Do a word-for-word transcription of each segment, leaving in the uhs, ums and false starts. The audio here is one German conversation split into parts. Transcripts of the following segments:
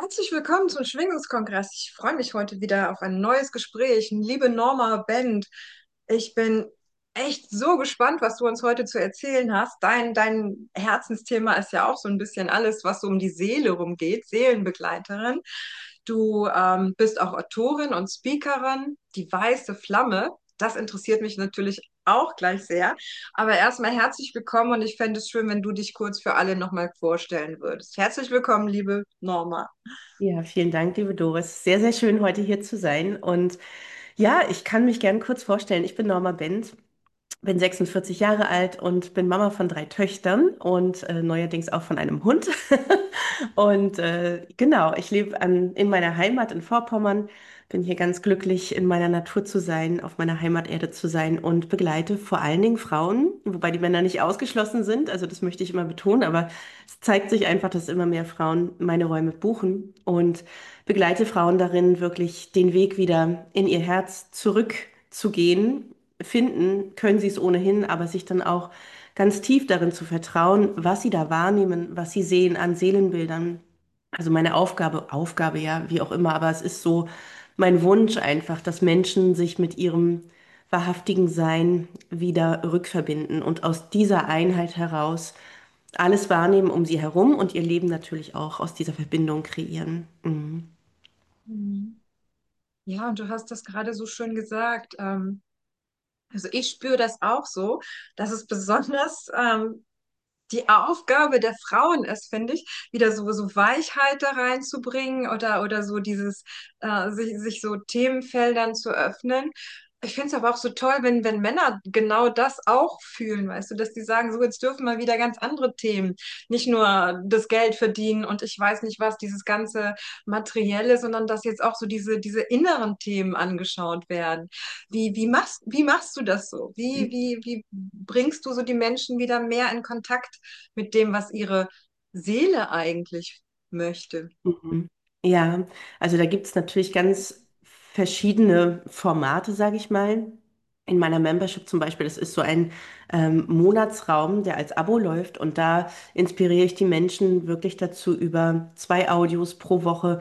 Herzlich willkommen zum Schwingungskongress. Ich freue mich heute wieder auf ein neues Gespräch. Liebe Norma Bend, ich bin echt so gespannt, was du uns heute zu erzählen hast. Dein, dein Herzensthema ist ja auch so ein bisschen alles, was so um die Seele rumgeht, Seelenbegleiterin. Du ähm, bist auch Autorin und Speakerin, die weiße Flamme. Das interessiert mich natürlich auch gleich sehr. Aber erstmal herzlich willkommen und ich fände es schön, wenn du dich kurz für alle nochmal vorstellen würdest. Herzlich willkommen, liebe Norma. Ja, vielen Dank, liebe Doris. Sehr, sehr schön, heute hier zu sein. Und ja, ich kann mich gern kurz vorstellen. Ich bin Norma Benz, bin sechsundvierzig Jahre alt und bin Mama von drei Töchtern und äh, neuerdings auch von einem Hund. Und äh, genau, ich lebe an, in meiner Heimat in Vorpommern, bin hier ganz glücklich, in meiner Natur zu sein, auf meiner Heimaterde zu sein und begleite vor allen Dingen Frauen, wobei die Männer nicht ausgeschlossen sind. Also das möchte ich immer betonen, aber es zeigt sich einfach, dass immer mehr Frauen meine Räume buchen und begleite Frauen darin, wirklich den Weg wieder in ihr Herz zurückzugehen. Finden können sie es ohnehin, aber sich dann auch ganz tief darin zu vertrauen, was sie da wahrnehmen, was sie sehen an Seelenbildern. Also meine Aufgabe, Aufgabe ja, wie auch immer, aber es ist so mein Wunsch einfach, dass Menschen sich mit ihrem wahrhaftigen Sein wieder rückverbinden und aus dieser Einheit heraus alles wahrnehmen um sie herum und ihr Leben natürlich auch aus dieser Verbindung kreieren. Mhm. Mhm. Ja, und du hast das gerade so schön gesagt. Ähm, also ich spüre das auch so, dass es besonders ähm, die Aufgabe der Frauen ist, finde ich, wieder so, so Weichheit da reinzubringen oder, oder so dieses, äh, sich, sich so Themenfeldern zu öffnen. Ich finde es aber auch so toll, wenn, wenn Männer genau das auch fühlen, weißt du, dass die sagen, so jetzt dürfen mal wieder ganz andere Themen, nicht nur das Geld verdienen und ich weiß nicht was, dieses ganze Materielle, sondern dass jetzt auch so diese, diese inneren Themen angeschaut werden. Wie, wie machst, wie machst du das so? Wie, wie, wie bringst du so die Menschen wieder mehr in Kontakt mit dem, was ihre Seele eigentlich möchte? Mhm. Ja, also da gibt es natürlich ganz verschiedene Formate, sage ich mal. In meiner Membership zum Beispiel, das ist so ein ähm, Monatsraum, der als Abo läuft und da inspiriere ich die Menschen wirklich dazu, über zwei Audios pro Woche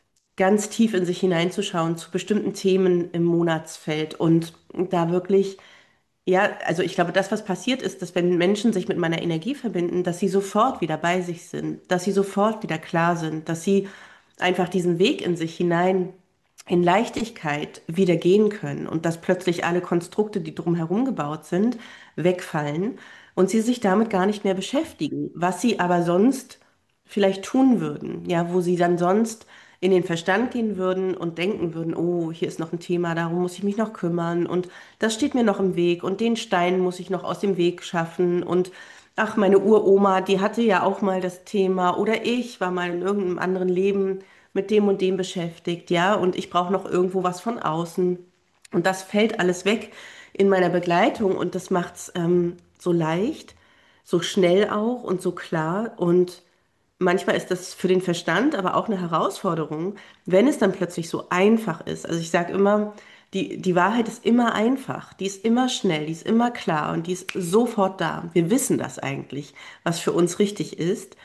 ganz tief in sich hineinzuschauen zu bestimmten Themen im Monatsfeld und da wirklich ja, also ich glaube, das, was passiert ist, dass wenn Menschen sich mit meiner Energie verbinden, dass sie sofort wieder bei sich sind, dass sie sofort wieder klar sind, dass sie einfach diesen Weg in sich hinein in Leichtigkeit wieder gehen können und dass plötzlich alle Konstrukte, die drumherum gebaut sind, wegfallen und sie sich damit gar nicht mehr beschäftigen, was sie aber sonst vielleicht tun würden, ja, wo sie dann sonst in den Verstand gehen würden und denken würden, oh, hier ist noch ein Thema, darum muss ich mich noch kümmern und das steht mir noch im Weg und den Stein muss ich noch aus dem Weg schaffen und ach, meine Uroma, die hatte ja auch mal das Thema oder ich war mal in irgendeinem anderen Leben mit dem und dem beschäftigt, ja, und ich brauche noch irgendwo was von außen und das fällt alles weg in meiner Begleitung und das macht's ähm, so leicht, so schnell auch und so klar und manchmal ist das für den Verstand aber auch eine Herausforderung, wenn es dann plötzlich so einfach ist. Also ich sage immer, die, die Wahrheit ist immer einfach, die ist immer schnell, die ist immer klar und die ist sofort da. Wir wissen das eigentlich, was für uns richtig ist.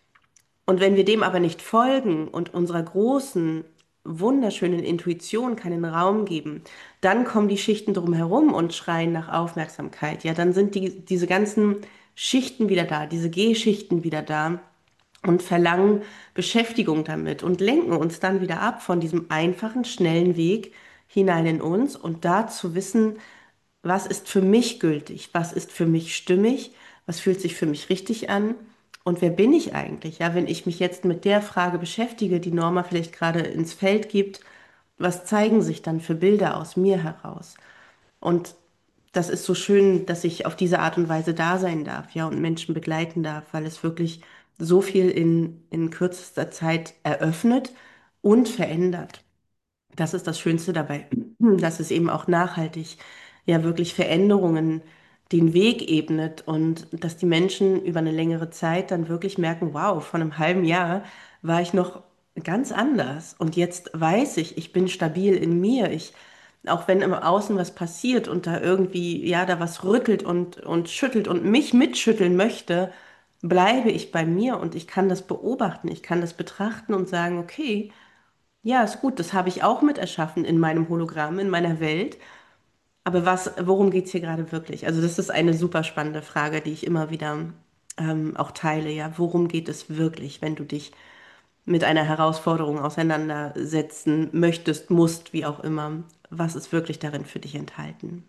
Und wenn wir dem aber nicht folgen und unserer großen, wunderschönen Intuition keinen Raum geben, dann kommen die Schichten drumherum und schreien nach Aufmerksamkeit. Ja, dann sind die, diese ganzen Schichten wieder da, diese G-Schichten wieder da und verlangen Beschäftigung damit und lenken uns dann wieder ab von diesem einfachen, schnellen Weg hinein in uns und da zu wissen, was ist für mich gültig, was ist für mich stimmig, was fühlt sich für mich richtig an und wer bin ich eigentlich? Ja, wenn ich mich jetzt mit der Frage beschäftige, die Norma vielleicht gerade ins Feld gibt, was zeigen sich dann für Bilder aus mir heraus? Und das ist so schön, dass ich auf diese Art und Weise da sein darf, ja, und Menschen begleiten darf, weil es wirklich so viel in, in kürzester Zeit eröffnet und verändert. Das ist das Schönste dabei, dass es eben auch nachhaltig ja wirklich Veränderungen den Weg ebnet und dass die Menschen über eine längere Zeit dann wirklich merken, wow, vor einem halben Jahr war ich noch ganz anders und jetzt weiß ich, ich bin stabil in mir. Ich, auch wenn im Außen was passiert und da irgendwie, ja, da was rüttelt und, und schüttelt und mich mitschütteln möchte, bleibe ich bei mir und ich kann das beobachten, ich kann das betrachten und sagen, okay, ja, ist gut, das habe ich auch mit erschaffen in meinem Hologramm, in meiner Welt. Aber was, worum geht es hier gerade wirklich? Also das ist eine super spannende Frage, die ich immer wieder ähm, auch teile. Ja, worum geht es wirklich, wenn du dich mit einer Herausforderung auseinandersetzen möchtest, musst, wie auch immer? Was ist wirklich darin für dich enthalten?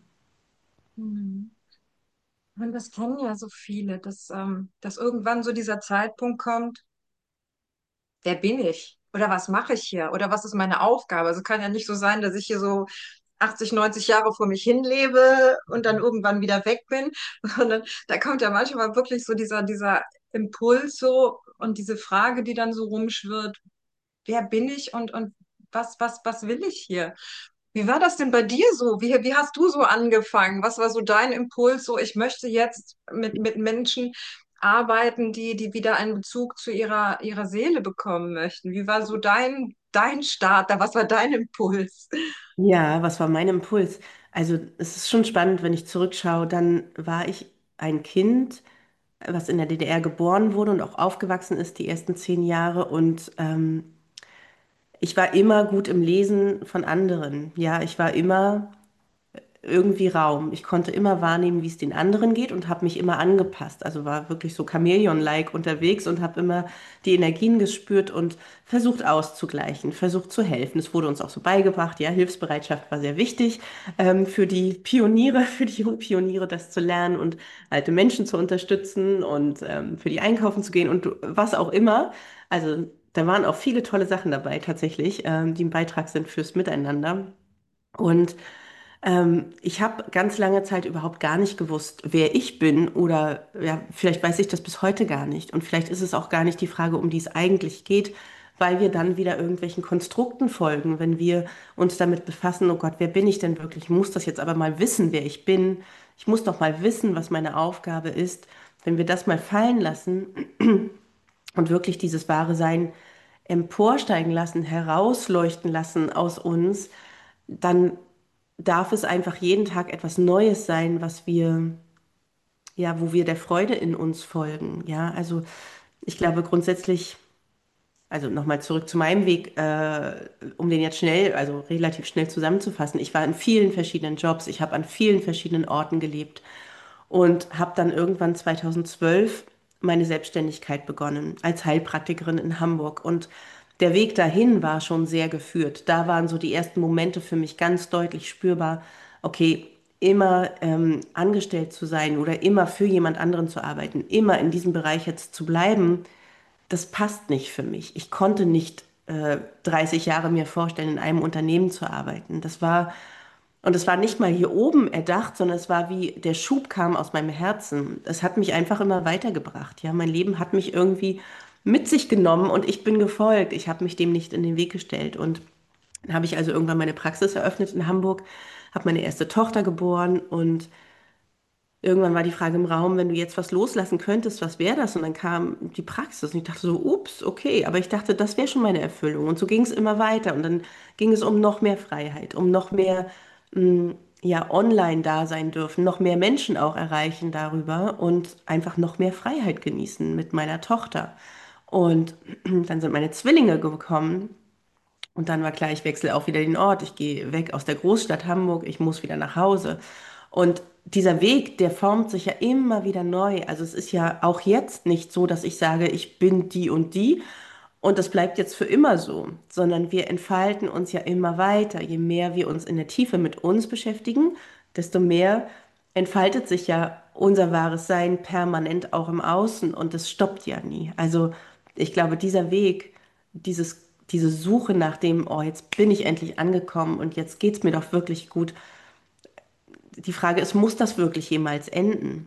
Mhm. Und das kennen ja so viele, dass, ähm, dass irgendwann so dieser Zeitpunkt kommt, wer bin ich? Oder was mache ich hier? Oder was ist meine Aufgabe? Also kann ja nicht so sein, dass ich hier so achtzig, neunzig Jahre vor mich hinlebe und dann irgendwann wieder weg bin, sondern da kommt ja manchmal wirklich so dieser, dieser Impuls so und diese Frage, die dann so rumschwirrt, wer bin ich und, und was, was, was will ich hier? Wie war das denn bei dir so? Wie, wie hast du so angefangen? Was war so dein Impuls? So, ich möchte jetzt mit, mit Menschen arbeiten, die, die wieder einen Bezug zu ihrer, ihrer Seele bekommen möchten. Wie war so dein, dein Start da? Was war dein Impuls? Ja, was war mein Impuls? Also es ist schon spannend, wenn ich zurückschaue, dann war ich ein Kind, was in der D D R geboren wurde und auch aufgewachsen ist die ersten zehn Jahre. Und ähm, ich war immer gut im Lesen von anderen. Ja, ich war immer irgendwie Raum. Ich konnte immer wahrnehmen, wie es den anderen geht und habe mich immer angepasst. Also war wirklich so Chamäleon-like unterwegs und habe immer die Energien gespürt und versucht auszugleichen, versucht zu helfen. Es wurde uns auch so beigebracht, ja, Hilfsbereitschaft war sehr wichtig ähm, für die Pioniere, für die jungen Pioniere, das zu lernen und alte Menschen zu unterstützen und ähm, für die einkaufen zu gehen und was auch immer. Also da waren auch viele tolle Sachen dabei tatsächlich, ähm, die ein Beitrag sind fürs Miteinander. Und ähm, ich habe ganz lange Zeit überhaupt gar nicht gewusst, wer ich bin oder ja, vielleicht weiß ich das bis heute gar nicht. Und vielleicht ist es auch gar nicht die Frage, um die es eigentlich geht, weil wir dann wieder irgendwelchen Konstrukten folgen, wenn wir uns damit befassen, oh Gott, wer bin ich denn wirklich? Ich muss das jetzt aber mal wissen, wer ich bin. Ich muss doch mal wissen, was meine Aufgabe ist. Wenn wir das mal fallen lassen und wirklich dieses wahre Sein emporsteigen lassen, herausleuchten lassen aus uns, dann darf es einfach jeden Tag etwas Neues sein, was wir, ja, wo wir der Freude in uns folgen. Ja, also ich glaube grundsätzlich, also nochmal zurück zu meinem Weg, äh, um den jetzt schnell, also relativ schnell zusammenzufassen. Ich war in vielen verschiedenen Jobs, ich habe an vielen verschiedenen Orten gelebt und habe dann irgendwann zweitausendzwölf meine Selbstständigkeit begonnen als Heilpraktikerin in Hamburg. Und der Weg dahin war schon sehr geführt. Da waren so die ersten Momente für mich ganz deutlich spürbar, okay, immer ähm, angestellt zu sein oder immer für jemand anderen zu arbeiten, immer in diesem Bereich jetzt zu bleiben, das passt nicht für mich. Ich konnte nicht äh, dreißig Jahre mir vorstellen, in einem Unternehmen zu arbeiten. Das war und es war nicht mal hier oben erdacht, sondern es war wie der Schub kam aus meinem Herzen. Es hat mich einfach immer weitergebracht. Ja, mein Leben hat mich irgendwie mit sich genommen und ich bin gefolgt. Ich habe mich dem nicht in den Weg gestellt. Und dann habe ich also irgendwann meine Praxis eröffnet in Hamburg, habe meine erste Tochter geboren und irgendwann war die Frage im Raum, wenn du jetzt was loslassen könntest, was wäre das? Und dann kam die Praxis und ich dachte so, ups, okay, aber ich dachte, das wäre schon meine Erfüllung. Und so ging es immer weiter und dann ging es um noch mehr Freiheit, um noch mehr, mh, ja, online da sein dürfen, noch mehr Menschen auch erreichen darüber und einfach noch mehr Freiheit genießen mit meiner Tochter. Und dann sind meine Zwillinge gekommen und dann war klar, ich wechsle auch wieder den Ort. Ich gehe weg aus der Großstadt Hamburg, ich muss wieder nach Hause. Und dieser Weg, der formt sich ja immer wieder neu. Also es ist ja auch jetzt nicht so, dass ich sage, ich bin die und die und das bleibt jetzt für immer so, sondern wir entfalten uns ja immer weiter. Je mehr wir uns in der Tiefe mit uns beschäftigen, desto mehr entfaltet sich ja unser wahres Sein permanent auch im Außen und das stoppt ja nie. Also ich glaube, dieser Weg, dieses, diese Suche nach dem, oh, jetzt bin ich endlich angekommen und jetzt geht's mir doch wirklich gut. Die Frage ist, muss das wirklich jemals enden?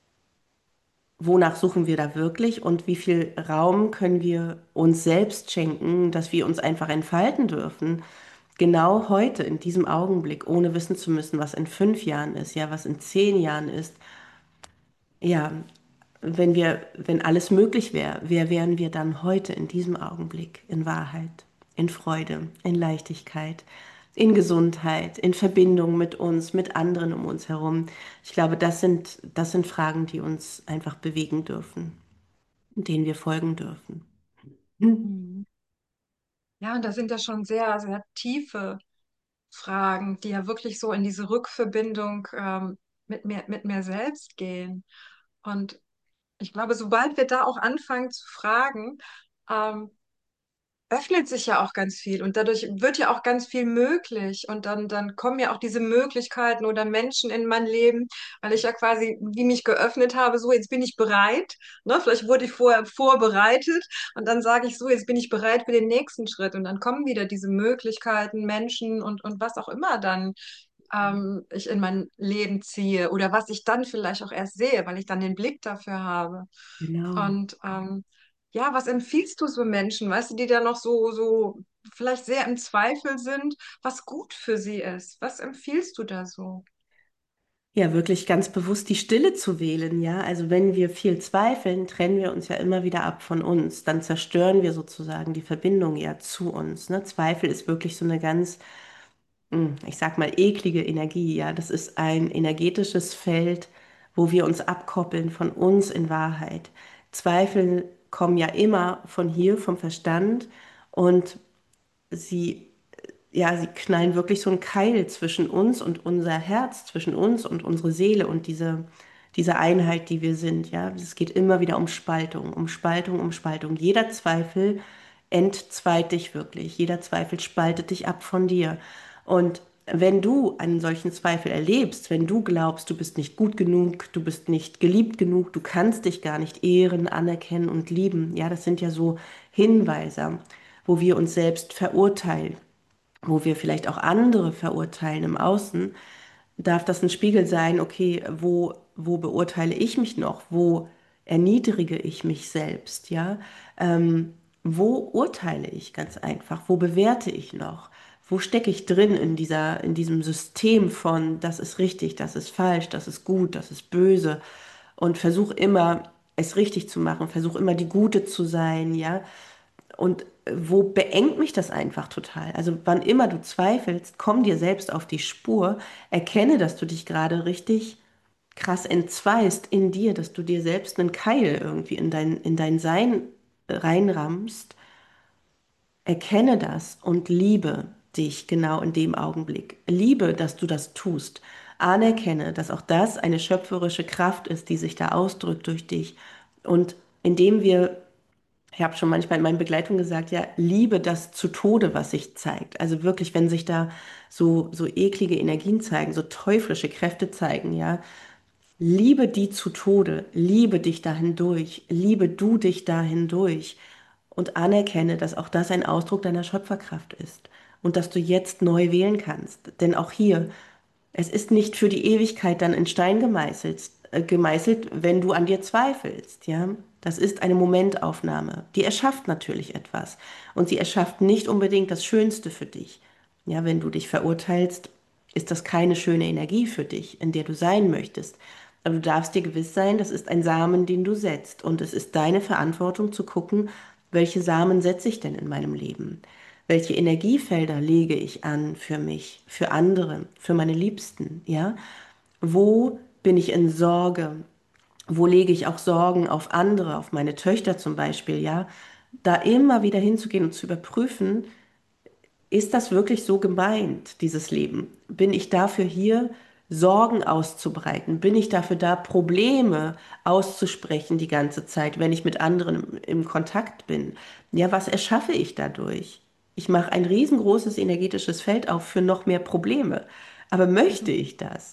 Wonach suchen wir da wirklich und wie viel Raum können wir uns selbst schenken, dass wir uns einfach entfalten dürfen? Genau heute, in diesem Augenblick, ohne wissen zu müssen, was in fünf Jahren ist, ja, was in zehn Jahren ist. Ja, wenn wir, wenn alles möglich wäre, wer wären wir dann heute in diesem Augenblick in Wahrheit, in Freude, in Leichtigkeit, in Gesundheit, in Verbindung mit uns, mit anderen um uns herum? Ich glaube, das sind, das sind Fragen, die uns einfach bewegen dürfen. denen wir folgen dürfen. Hm. Mhm. Ja, und da sind ja schon sehr, sehr tiefe Fragen, die ja wirklich so in diese Rückverbindung ähm, mit mir, mit mir selbst gehen. Und ich glaube, sobald wir da auch anfangen zu fragen, ähm, öffnet sich ja auch ganz viel und dadurch wird ja auch ganz viel möglich und dann, dann kommen ja auch diese Möglichkeiten oder Menschen in mein Leben, weil ich ja quasi wie mich geöffnet habe, so jetzt bin ich bereit, ne? Vielleicht wurde ich vorher vorbereitet und dann sage ich so, jetzt bin ich bereit für den nächsten Schritt und dann kommen wieder diese Möglichkeiten, Menschen und, und was auch immer dann ähm, ich in mein Leben ziehe oder was ich dann vielleicht auch erst sehe, weil ich dann den Blick dafür habe. Genau. Und ähm, ja, was empfiehlst du so Menschen, weißt du, die da noch so, so vielleicht sehr im Zweifel sind, was gut für sie ist? Was empfiehlst du da so? Ja, wirklich ganz bewusst die Stille zu wählen, ja. Also wenn wir viel zweifeln, trennen wir uns ja immer wieder ab von uns. Dann zerstören wir sozusagen die Verbindung ja zu uns, ne? Zweifel ist wirklich so eine ganz, hm, ich sag mal, eklige Energie, ja. Das ist ein energetisches Feld, wo wir uns abkoppeln von uns in Wahrheit. Zweifel kommen ja immer von hier, vom Verstand und sie ja, sie knallen wirklich so einen Keil zwischen uns und unser Herz, zwischen uns und unsere Seele und diese, diese Einheit, die wir sind. Ja, es geht immer wieder um Spaltung, um Spaltung, um Spaltung. Jeder Zweifel entzweit dich wirklich. Jeder Zweifel spaltet dich ab von dir. Und wenn du einen solchen Zweifel erlebst, wenn du glaubst, du bist nicht gut genug, du bist nicht geliebt genug, du kannst dich gar nicht ehren, anerkennen und lieben, ja, das sind ja so Hinweise, wo wir uns selbst verurteilen, wo wir vielleicht auch andere verurteilen im Außen, darf das ein Spiegel sein, okay, wo, wo beurteile ich mich noch? Wo erniedrige ich mich selbst? Ja? Ähm, wo urteile ich ganz einfach? Wo bewerte ich noch? Wo stecke ich drin in dieser, in diesem System von, das ist richtig, das ist falsch, das ist gut, das ist böse? Und versuche immer, es richtig zu machen, versuche immer die Gute zu sein, ja. Und wo beengt mich das einfach total? Also wann immer du zweifelst, komm dir selbst auf die Spur, erkenne, dass du dich gerade richtig krass entzweist in dir, dass du dir selbst einen Keil irgendwie in dein, in dein Sein reinrammst. Erkenne das und liebe dich genau in dem Augenblick. Liebe, dass du das tust. Anerkenne, dass auch das eine schöpferische Kraft ist, die sich da ausdrückt durch dich. Und indem wir, ich habe schon manchmal in meinen Begleitungen gesagt, ja, liebe das zu Tode, was sich zeigt. Also wirklich, wenn sich da so, so eklige Energien zeigen, so teuflische Kräfte zeigen, ja, liebe die zu Tode, liebe dich dahin durch, liebe du dich dahin durch und anerkenne, dass auch das ein Ausdruck deiner Schöpferkraft ist und dass du jetzt neu wählen kannst. Denn auch hier, es ist nicht für die Ewigkeit dann in Stein gemeißelt, äh, gemeißelt, wenn du an dir zweifelst, ja. Das ist eine Momentaufnahme. Die erschafft natürlich etwas. Und sie erschafft nicht unbedingt das Schönste für dich. Ja, wenn du dich verurteilst, ist das keine schöne Energie für dich, in der du sein möchtest. Aber du darfst dir gewiss sein, das ist ein Samen, den du setzt. Und es ist deine Verantwortung zu gucken, welche Samen setze ich denn in meinem Leben? Welche Energiefelder lege ich an für mich, für andere, für meine Liebsten, ja? Wo bin ich in Sorge? Wo lege ich auch Sorgen auf andere, auf meine Töchter zum Beispiel, ja? Da immer wieder hinzugehen und zu überprüfen, ist das wirklich so gemeint, dieses Leben? Bin ich dafür hier, Sorgen auszubreiten? Bin ich dafür da, Probleme auszusprechen die ganze Zeit, wenn ich mit anderen im, im Kontakt bin? Ja, was erschaffe ich dadurch? Ich mache ein riesengroßes energetisches Feld auf für noch mehr Probleme. Aber möchte ich das?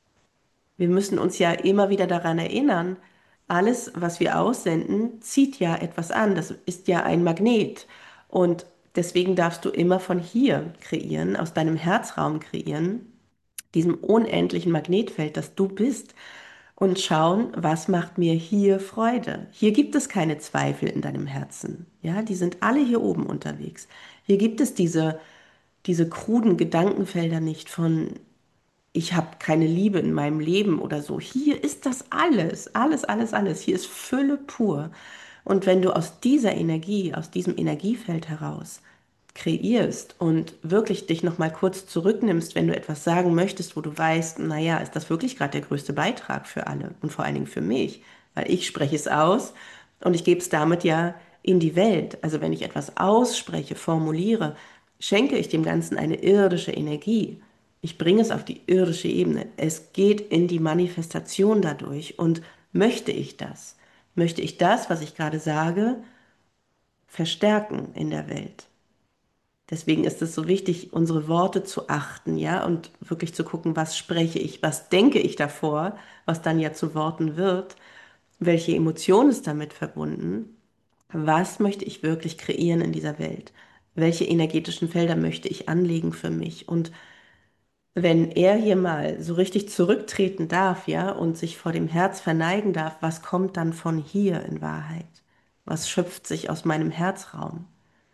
Wir müssen uns ja immer wieder daran erinnern, alles, was wir aussenden, zieht ja etwas an. Das ist ja ein Magnet. Und deswegen darfst du immer von hier kreieren, aus deinem Herzraum kreieren, diesem unendlichen Magnetfeld, das du bist, und schauen, was macht mir hier Freude. Hier gibt es keine Zweifel in deinem Herzen. Ja, die sind alle hier oben unterwegs. Hier gibt es diese, diese kruden Gedankenfelder nicht von ich habe keine Liebe in meinem Leben oder so. Hier ist das alles, alles, alles, alles. Hier ist Fülle pur. Und wenn du aus dieser Energie, aus diesem Energiefeld heraus kreierst und wirklich dich noch mal kurz zurücknimmst, wenn du etwas sagen möchtest, wo du weißt, naja, ist das wirklich gerade der größte Beitrag für alle und vor allen Dingen für mich, weil ich spreche es aus Und ich gebe es damit ja in die Welt. Also wenn ich etwas ausspreche, formuliere, schenke ich dem Ganzen eine irdische Energie. Ich bringe es auf die irdische Ebene. Es geht in die Manifestation dadurch. Und möchte ich das? Möchte ich das, was ich gerade sage, verstärken in der Welt? Deswegen ist es so wichtig, unsere Worte zu achten, ja, und wirklich zu gucken, was spreche ich, was denke ich davor, was dann ja zu Worten wird, welche Emotion ist damit verbunden, was möchte ich wirklich kreieren in dieser Welt, welche energetischen Felder möchte ich anlegen für mich. Und wenn er hier mal so richtig zurücktreten darf, ja, und sich vor dem Herz verneigen darf, was kommt dann von hier in Wahrheit? Was schöpft sich aus meinem Herzraum?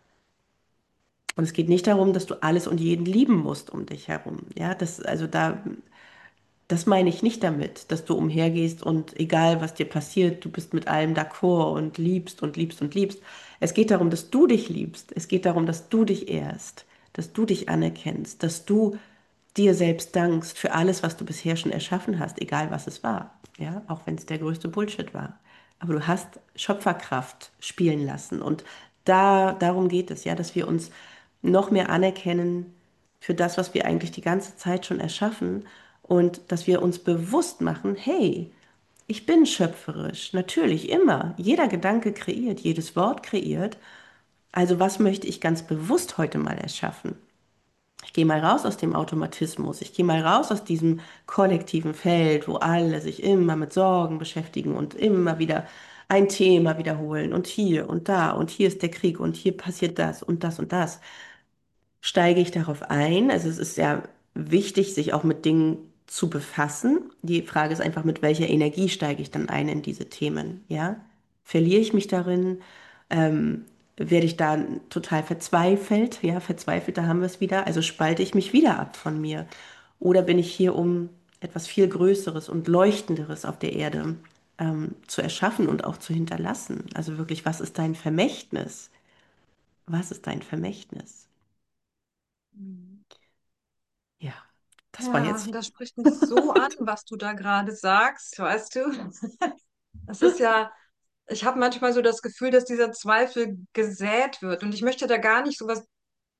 Und es geht nicht darum, dass du alles und jeden lieben musst um dich herum. Ja, das, also da, das meine ich nicht damit, dass du umhergehst und egal was dir passiert, du bist mit allem d'accord und liebst und liebst und liebst. Es geht darum, dass du dich liebst. Es geht darum, dass du dich ehrst, dass du dich anerkennst, dass du dir selbst dankst für alles, was du bisher schon erschaffen hast, egal was es war. Ja, auch wenn es der größte Bullshit war. Aber du hast Schöpferkraft spielen lassen. Und da, darum geht es, ja, dass wir uns noch mehr anerkennen für das, was wir eigentlich die ganze Zeit schon erschaffen und dass wir uns bewusst machen, hey, ich bin schöpferisch, natürlich immer. Jeder Gedanke kreiert, jedes Wort kreiert. Also was möchte ich ganz bewusst heute mal erschaffen? Ich gehe mal raus aus dem Automatismus. Ich gehe mal raus aus diesem kollektiven Feld, wo alle sich immer mit Sorgen beschäftigen und immer wieder ein Thema wiederholen und hier und da und hier ist der Krieg und hier passiert das und das und das. Steige ich darauf ein? Also es ist ja wichtig, sich auch mit Dingen zu befassen. Die Frage ist einfach, mit welcher Energie steige ich dann ein in diese Themen? Ja? Verliere ich mich darin? Ähm, werde ich da total verzweifelt? Ja, verzweifelt, da haben wir es wieder. Also spalte ich mich wieder ab von mir? Oder bin ich hier, um etwas viel Größeres und Leuchtenderes auf der Erde ähm, zu erschaffen und auch zu hinterlassen? Also wirklich, was ist dein Vermächtnis? Was ist dein Vermächtnis? Mhm. Ja, das war Ja, jetzt. das spricht mich so an, was du da gerade sagst, weißt du? Das ist ja, ich habe manchmal so das Gefühl, dass dieser Zweifel gesät wird. Und ich möchte da gar nicht so was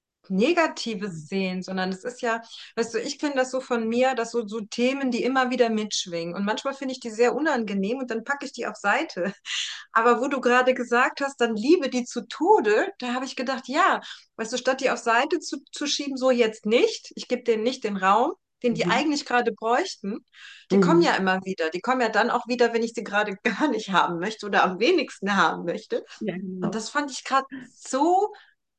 Negatives sehen, sondern es ist ja, weißt du, ich kenne das so von mir, dass so, so Themen, die immer wieder mitschwingen. Und manchmal finde ich die sehr unangenehm und dann packe ich die auf Seite. Aber wo du gerade gesagt hast, dann liebe die zu Tode, da habe ich gedacht, ja, weißt du, statt die auf Seite zu, zu schieben, so jetzt nicht, ich gebe denen nicht den Raum, den die Mhm. eigentlich gerade bräuchten, die kommen ja Mhm. immer wieder. Die kommen ja dann auch wieder, wenn ich sie gerade gar nicht haben möchte oder am wenigsten haben möchte. Ja, Und genau. das fand ich gerade so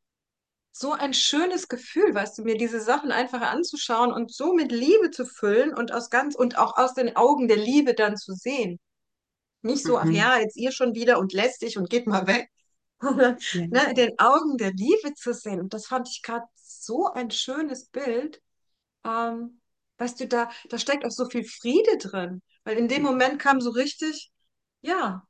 so ein schönes Gefühl, weißt du, mir diese Sachen einfach anzuschauen und so mit Liebe zu füllen und aus ganz und auch aus den Augen der Liebe dann zu sehen. Nicht so, ach Mhm. ja, jetzt ihr schon wieder und lästig und geht mal weg. Sondern, Ja. ne, in den Augen der Liebe zu sehen. Und das fand ich gerade so ein schönes Bild. Ähm, weißt du, da, da steckt auch so viel Friede drin. Weil in dem Moment kam so richtig, ja.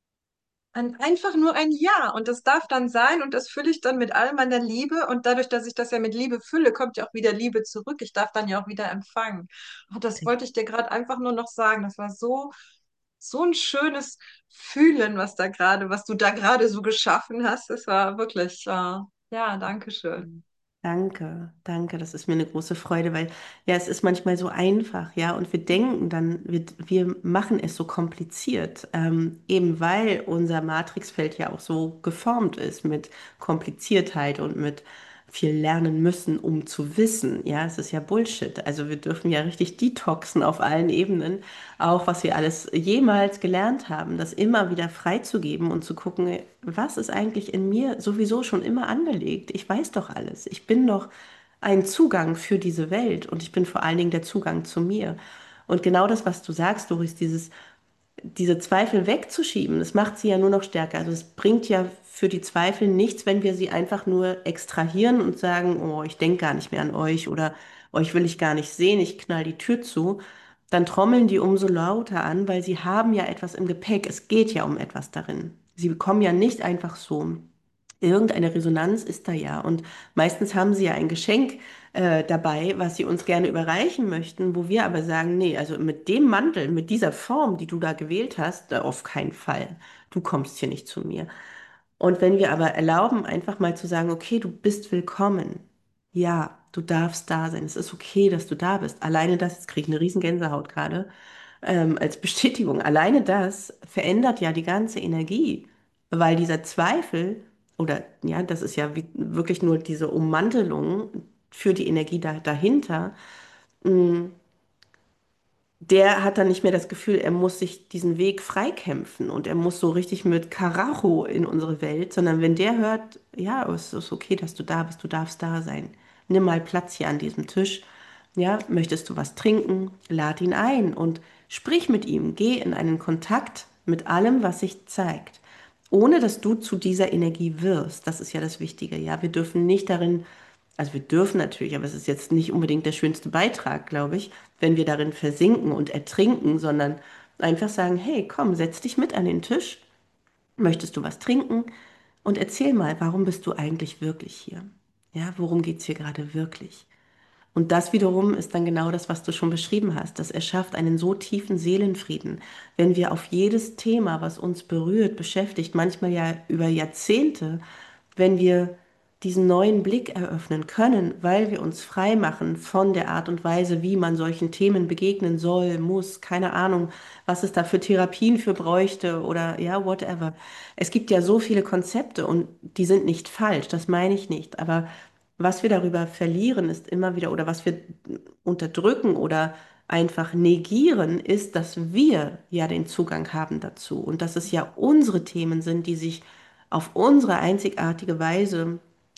Ein, einfach nur ein Ja. Und das darf dann sein und das fülle ich dann mit all meiner Liebe. Und dadurch, dass ich das ja mit Liebe fülle, kommt ja auch wieder Liebe zurück. Ich darf dann ja auch wieder empfangen. Und das wollte ich dir gerade einfach nur noch sagen. Das war so, so ein schönes Fühlen, was da gerade, was du da gerade so geschaffen hast. Das war wirklich, äh, ja, danke schön. Danke, danke, das ist mir eine große Freude, weil ja, es ist manchmal so einfach, ja, und wir denken dann, wir, wir machen es so kompliziert, ähm, eben weil unser Matrixfeld ja auch so geformt ist mit Kompliziertheit und mit viel lernen müssen, um zu wissen. Ja, es ist ja Bullshit. Also wir dürfen ja richtig detoxen auf allen Ebenen, auch was wir alles jemals gelernt haben, das immer wieder freizugeben und zu gucken, was ist eigentlich in mir sowieso schon immer angelegt? Ich weiß doch alles. Ich bin doch ein Zugang für diese Welt und ich bin vor allen Dingen der Zugang zu mir. Und genau das, was du sagst, Doris, dieses diese Zweifel wegzuschieben, das macht sie ja nur noch stärker. Also es bringt ja für die Zweifel nichts, wenn wir sie einfach nur extrahieren und sagen, oh, ich denke gar nicht mehr an euch oder euch will ich gar nicht sehen, ich knall die Tür zu. Dann trommeln die umso lauter an, weil sie haben ja etwas im Gepäck. Es geht ja um etwas darin. Sie kommen ja nicht einfach so. Irgendeine Resonanz ist da ja. Und meistens haben sie ja ein Geschenk äh, dabei, was sie uns gerne überreichen möchten, wo wir aber sagen, nee, also mit dem Mantel, mit dieser Form, die du da gewählt hast, äh, auf keinen Fall. Du kommst hier nicht zu mir. Und wenn wir aber erlauben, einfach mal zu sagen, okay, du bist willkommen. Ja, du darfst da sein. Es ist okay, dass du da bist. Alleine das, jetzt kriege ich eine riesen Gänsehaut gerade, ähm, als Bestätigung. Alleine das verändert ja die ganze Energie, weil dieser Zweifel, oder ja, das ist ja wie, wirklich nur diese Ummantelung für die Energie da, dahinter, mh, der hat dann nicht mehr das Gefühl, er muss sich diesen Weg freikämpfen und er muss so richtig mit Karacho in unsere Welt, sondern wenn der hört, ja, es ist okay, dass du da bist, du darfst da sein. Nimm mal Platz hier an diesem Tisch. Ja, möchtest du was trinken? Lad ihn ein und sprich mit ihm. Geh in einen Kontakt mit allem, was sich zeigt. Ohne dass du zu dieser Energie wirst. Das ist ja das Wichtige. Ja, wir dürfen nicht darin, also wir dürfen natürlich, aber es ist jetzt nicht unbedingt der schönste Beitrag, glaube ich, wenn wir darin versinken und ertrinken, sondern einfach sagen, hey, komm, setz dich mit an den Tisch. Möchtest du was trinken? Und erzähl mal, warum bist du eigentlich wirklich hier? Ja, worum geht's hier gerade wirklich? Und das wiederum ist dann genau das, was du schon beschrieben hast. Das erschafft einen so tiefen Seelenfrieden, wenn wir auf jedes Thema, was uns berührt, beschäftigt, manchmal ja über Jahrzehnte, wenn wir diesen neuen Blick eröffnen können, weil wir uns frei machen von der Art und Weise, wie man solchen Themen begegnen soll, muss, keine Ahnung, was es da für Therapien für bräuchte oder ja, whatever. Es gibt ja so viele Konzepte und die sind nicht falsch, das meine ich nicht, aber was wir darüber verlieren, ist immer wieder, oder was wir unterdrücken oder einfach negieren, ist, dass wir ja den Zugang haben dazu und dass es ja unsere Themen sind, die sich auf unsere einzigartige Weise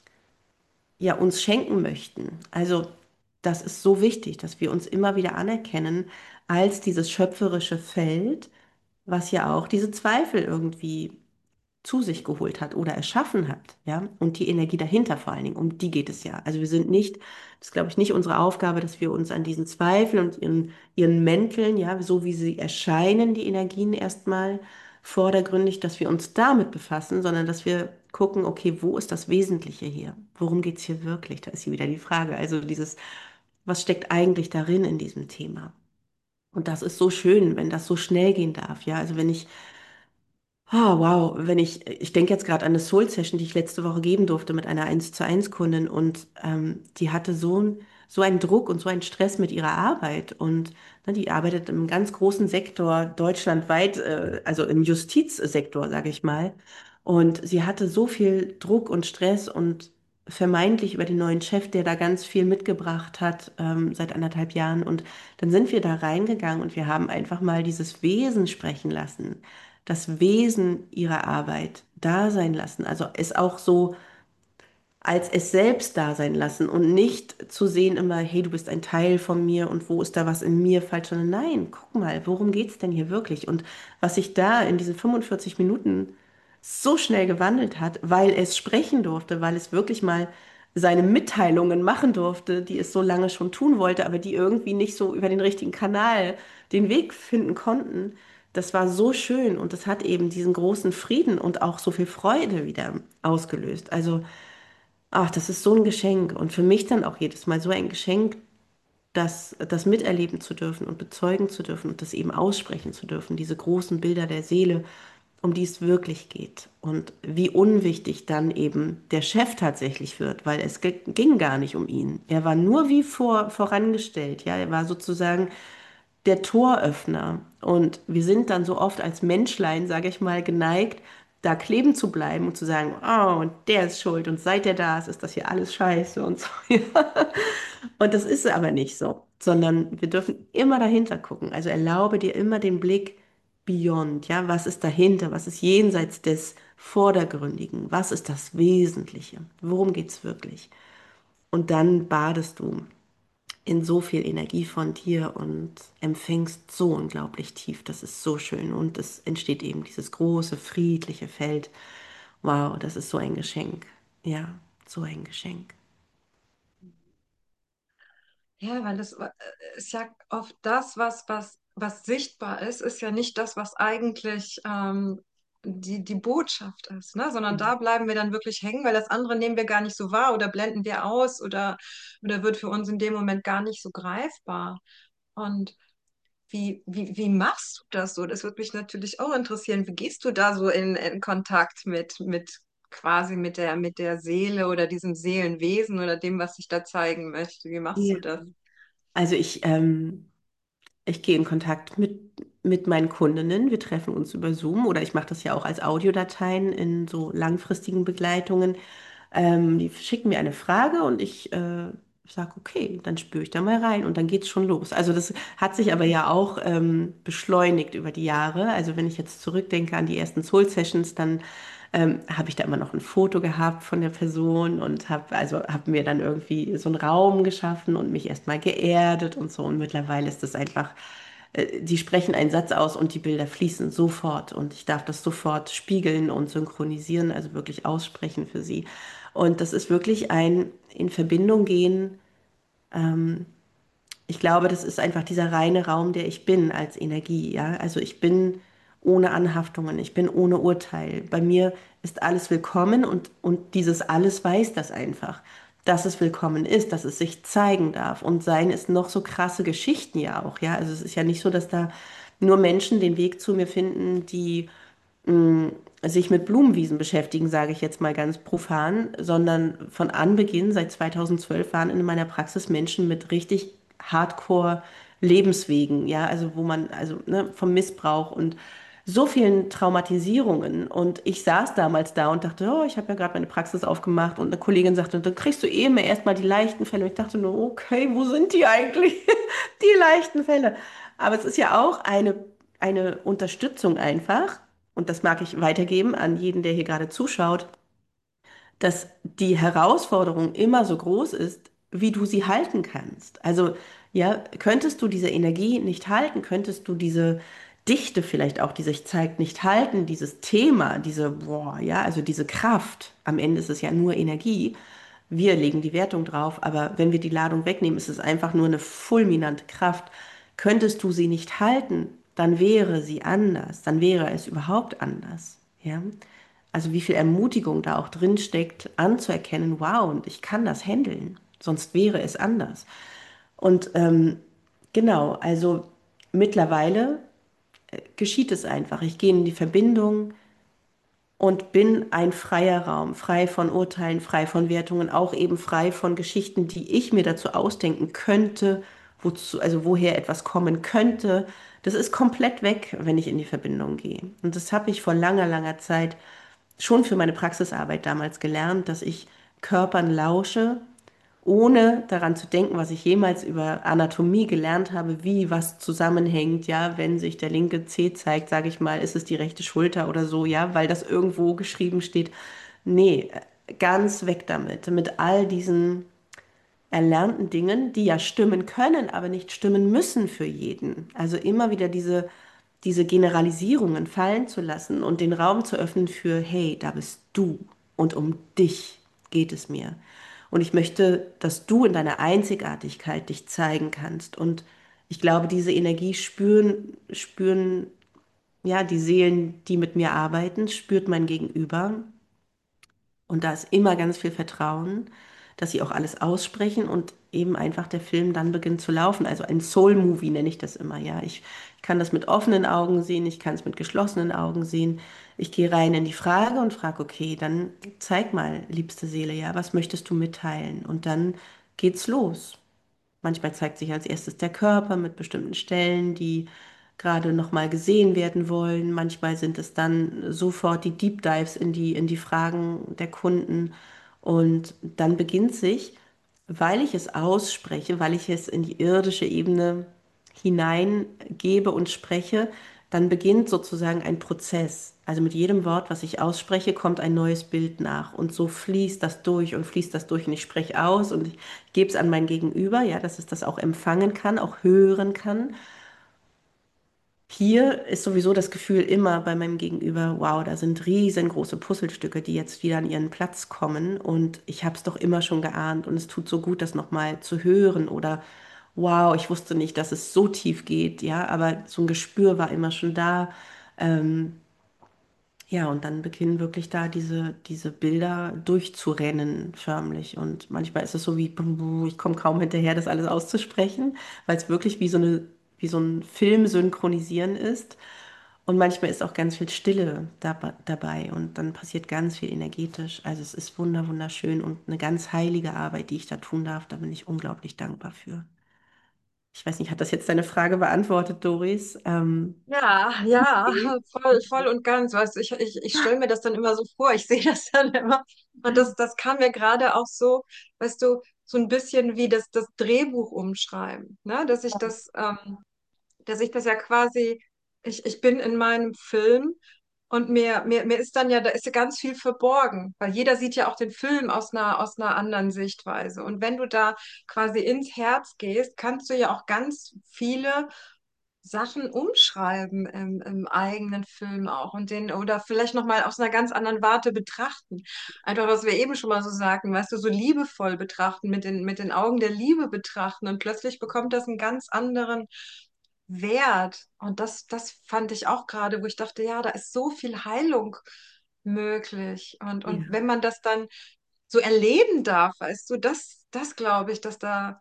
ja uns schenken möchten. Also das ist so wichtig, dass wir uns immer wieder anerkennen als dieses schöpferische Feld, was ja auch diese Zweifel irgendwie zu sich geholt hat oder erschaffen hat, ja, und die Energie dahinter vor allen Dingen, um die geht es ja. Also wir sind nicht, das ist, glaube ich, nicht unsere Aufgabe, dass wir uns an diesen Zweifeln und ihren, ihren Mänteln, ja, so wie sie erscheinen, die Energien erstmal vordergründig, dass wir uns damit befassen, sondern dass wir gucken, okay, wo ist das Wesentliche hier? Worum geht es hier wirklich? Da ist hier wieder die Frage. Also dieses, was steckt eigentlich darin in diesem Thema? Und das ist so schön, wenn das so schnell gehen darf, ja. Also wenn ich Ah, wow, wenn ich, ich denke jetzt gerade an eine Soul-Session, die ich letzte Woche geben durfte mit einer eins zu eins Kundin und ähm, die hatte so, ein, so einen Druck und so einen Stress mit ihrer Arbeit und ne, die arbeitet im ganz großen Sektor deutschlandweit, äh, also im Justizsektor, sage ich mal. Und sie hatte so viel Druck und Stress und vermeintlich über den neuen Chef, der da ganz viel mitgebracht hat, ähm, seit anderthalb Jahren. Und dann sind wir da reingegangen und wir haben einfach mal dieses Wesen sprechen lassen, das Wesen ihrer Arbeit da sein lassen. Also es auch so als es selbst da sein lassen und nicht zu sehen immer, hey, du bist ein Teil von mir und wo ist da was in mir falsch, sondern nein, guck mal, worum geht's denn hier wirklich? Und was sich da in diesen fünfundvierzig Minuten so schnell gewandelt hat, weil es sprechen durfte, weil es wirklich mal seine Mitteilungen machen durfte, die es so lange schon tun wollte, aber die irgendwie nicht so über den richtigen Kanal den Weg finden konnten. Das war so schön und das hat eben diesen großen Frieden und auch so viel Freude wieder ausgelöst. Also ach, das ist so ein Geschenk und für mich dann auch jedes Mal so ein Geschenk, das, das miterleben zu dürfen und bezeugen zu dürfen und das eben aussprechen zu dürfen, diese großen Bilder der Seele, um die es wirklich geht und wie unwichtig dann eben der Chef tatsächlich wird, weil es ge- ging gar nicht um ihn. Er war nur wie vor, vorangestellt, ja, er war sozusagen der Toröffner. Und wir sind dann so oft als Menschlein, sage ich mal, geneigt, da kleben zu bleiben und zu sagen, oh, und der ist schuld und seit der da ist, ist das hier alles scheiße und so. Ja. Und das ist aber nicht so, sondern wir dürfen immer dahinter gucken. Also erlaube dir immer den Blick beyond, ja, was ist dahinter, was ist jenseits des Vordergründigen, was ist das Wesentliche, worum geht es wirklich? Und dann badest du in so viel Energie von dir und empfängst so unglaublich tief. Das ist so schön. Und es entsteht eben dieses große, friedliche Feld. Wow, das ist so ein Geschenk. Ja, so ein Geschenk. Ja, weil das äh, ist ja oft das, was, was, was sichtbar ist, ist ja nicht das, was eigentlich ähm, die, die Botschaft ist, ne? Sondern da bleiben wir dann wirklich hängen, weil das andere nehmen wir gar nicht so wahr oder blenden wir aus oder, oder wird für uns in dem Moment gar nicht so greifbar. Und wie, wie, wie machst du das so? Das würde mich natürlich auch interessieren. Wie gehst du da so in, in Kontakt mit, mit quasi mit der, mit der Seele oder diesem Seelenwesen oder dem, was sich da zeigen möchte? Wie machst Ja. du das? Also ich, ähm, ich gehe in Kontakt mit, mit meinen Kundinnen. Wir treffen uns über Zoom oder ich mache das ja auch als Audiodateien in so langfristigen Begleitungen. Ähm, die schicken mir eine Frage und ich äh, sage, okay, dann spüre ich da mal rein und dann geht's schon los. Also das hat sich aber ja auch ähm, beschleunigt über die Jahre. Also wenn ich jetzt zurückdenke an die ersten Soul Sessions, dann ähm, habe ich da immer noch ein Foto gehabt von der Person und habe also habe mir dann irgendwie so einen Raum geschaffen und mich erstmal geerdet und so. Und mittlerweile ist das einfach, äh, die sprechen einen Satz aus und die Bilder fließen sofort und ich darf das sofort spiegeln und synchronisieren, also wirklich aussprechen für sie. Und das ist wirklich ein in Verbindung gehen. Ich glaube, das ist einfach dieser reine Raum, der ich bin als Energie, ja. Also ich bin ohne Anhaftungen, ich bin ohne Urteil. Bei mir ist alles willkommen und, und dieses alles weiß das einfach, dass es willkommen ist, dass es sich zeigen darf. Und sein ist noch so krasse Geschichten ja auch, ja. Also es ist ja nicht so, dass da nur Menschen den Weg zu mir finden, die sich mit Blumenwiesen beschäftigen, sage ich jetzt mal ganz profan, sondern von Anbeginn, seit zweitausendzwölf, waren in meiner Praxis Menschen mit richtig Hardcore Lebenswegen, ja, also wo man, also ne, vom Missbrauch und so vielen Traumatisierungen. Und ich saß damals da und dachte, oh, ich habe ja gerade meine Praxis aufgemacht und eine Kollegin sagte, dann kriegst du eh immer erstmal die leichten Fälle. Und ich dachte nur, okay, wo sind die eigentlich? Die leichten Fälle. Aber es ist ja auch eine, eine Unterstützung einfach, und das mag ich weitergeben an jeden, der hier gerade zuschaut, dass die Herausforderung immer so groß ist, wie du sie halten kannst. Also, ja, könntest du diese Energie nicht halten, könntest du diese Dichte vielleicht auch, die sich zeigt, nicht halten, dieses Thema, diese, boah, ja, also diese Kraft, am Ende ist es ja nur Energie, wir legen die Wertung drauf, aber wenn wir die Ladung wegnehmen, ist es einfach nur eine fulminante Kraft. Könntest du sie nicht halten, dann wäre sie anders, dann wäre es überhaupt anders. Ja? Also wie viel Ermutigung da auch drin steckt, anzuerkennen, wow, und ich kann das handeln, sonst wäre es anders. Und ähm, genau, also mittlerweile geschieht es einfach. Ich gehe in die Verbindung, und bin ein freier Raum, frei von Urteilen, frei von Wertungen, auch eben frei von Geschichten, die ich mir dazu ausdenken könnte, wozu, also woher etwas kommen könnte. Das ist komplett weg, wenn ich in die Verbindung gehe. Und das habe ich vor langer, langer Zeit schon für meine Praxisarbeit damals gelernt, dass ich Körpern lausche, ohne daran zu denken, was ich jemals über Anatomie gelernt habe, wie was zusammenhängt, ja, wenn sich der linke Zeh zeigt, sage ich mal, ist es die rechte Schulter oder so, ja, weil das irgendwo geschrieben steht. Nee, ganz weg damit, mit all diesen erlernten Dingen, die ja stimmen können, aber nicht stimmen müssen für jeden. Also immer wieder diese, diese Generalisierungen fallen zu lassen und den Raum zu öffnen für, hey, da bist du und um dich geht es mir. Und ich möchte, dass du in deiner Einzigartigkeit dich zeigen kannst. Und ich glaube, diese Energie spüren, spüren, ja, die Seelen, die mit mir arbeiten, spürt mein Gegenüber. Und da ist immer ganz viel Vertrauen, dass sie auch alles aussprechen und eben einfach der Film dann beginnt zu laufen. Also ein Soul-Movie nenne ich das immer, ja. Ich kann das mit offenen Augen sehen, ich kann es mit geschlossenen Augen sehen. Ich gehe rein in die Frage und frage, okay, dann zeig mal, liebste Seele, ja, was möchtest du mitteilen? Und dann geht's los. Manchmal zeigt sich als erstes der Körper mit bestimmten Stellen, die gerade nochmal gesehen werden wollen. Manchmal sind es dann sofort die Deep Dives in die, in die Fragen der Kunden. Und dann beginnt sich, weil ich es ausspreche, weil ich es in die irdische Ebene hineingebe und spreche, dann beginnt sozusagen ein Prozess. Also mit jedem Wort, was ich ausspreche, kommt ein neues Bild nach. Und so fließt das durch und fließt das durch und ich spreche aus und ich gebe es an mein Gegenüber, ja, dass es das auch empfangen kann, auch hören kann. Hier ist sowieso das Gefühl immer bei meinem Gegenüber, wow, da sind riesengroße Puzzlestücke, die jetzt wieder an ihren Platz kommen und ich habe es doch immer schon geahnt und es tut so gut, das nochmal zu hören oder wow, ich wusste nicht, dass es so tief geht, ja, aber so ein Gespür war immer schon da. Ähm, Ja, und dann beginnen wirklich da diese, diese Bilder durchzurennen, förmlich. Und manchmal ist es so wie, ich komme kaum hinterher, das alles auszusprechen, weil es wirklich wie so eine, wie so ein Film synchronisieren ist. Und manchmal ist auch ganz viel Stille dab- dabei und dann passiert ganz viel energetisch. Also es ist wunder, wunderschön und eine ganz heilige Arbeit, die ich da tun darf. Da bin ich unglaublich dankbar für. Ich weiß nicht, hat das jetzt deine Frage beantwortet, Doris? Ähm, Ja, ja, voll, voll und ganz. Weißt du, ich, ich, ich stelle mir das dann immer so vor, ich sehe das dann immer. Und das, das kam mir gerade auch so, weißt du, so ein bisschen wie das, das Drehbuch umschreiben, ne? Dass ich das, ähm, dass ich das ja quasi, ich, ich bin in meinem Film und mir, mir, mir ist dann ja, da ist ja ganz viel verborgen, weil jeder sieht ja auch den Film aus einer, aus einer anderen Sichtweise. Und wenn du da quasi ins Herz gehst, kannst du ja auch ganz viele Sachen umschreiben im, im eigenen Film auch und den oder vielleicht noch mal aus einer ganz anderen Warte betrachten. Einfach, was wir eben schon mal so sagten, weißt du, so liebevoll betrachten, mit den, mit den Augen der Liebe betrachten und plötzlich bekommt das einen ganz anderen Wert. Und das, das fand ich auch gerade, wo ich dachte, ja, da ist so viel Heilung möglich. Und, und ja. wenn man das dann so erleben darf, weißt du, das, das glaube ich, dass da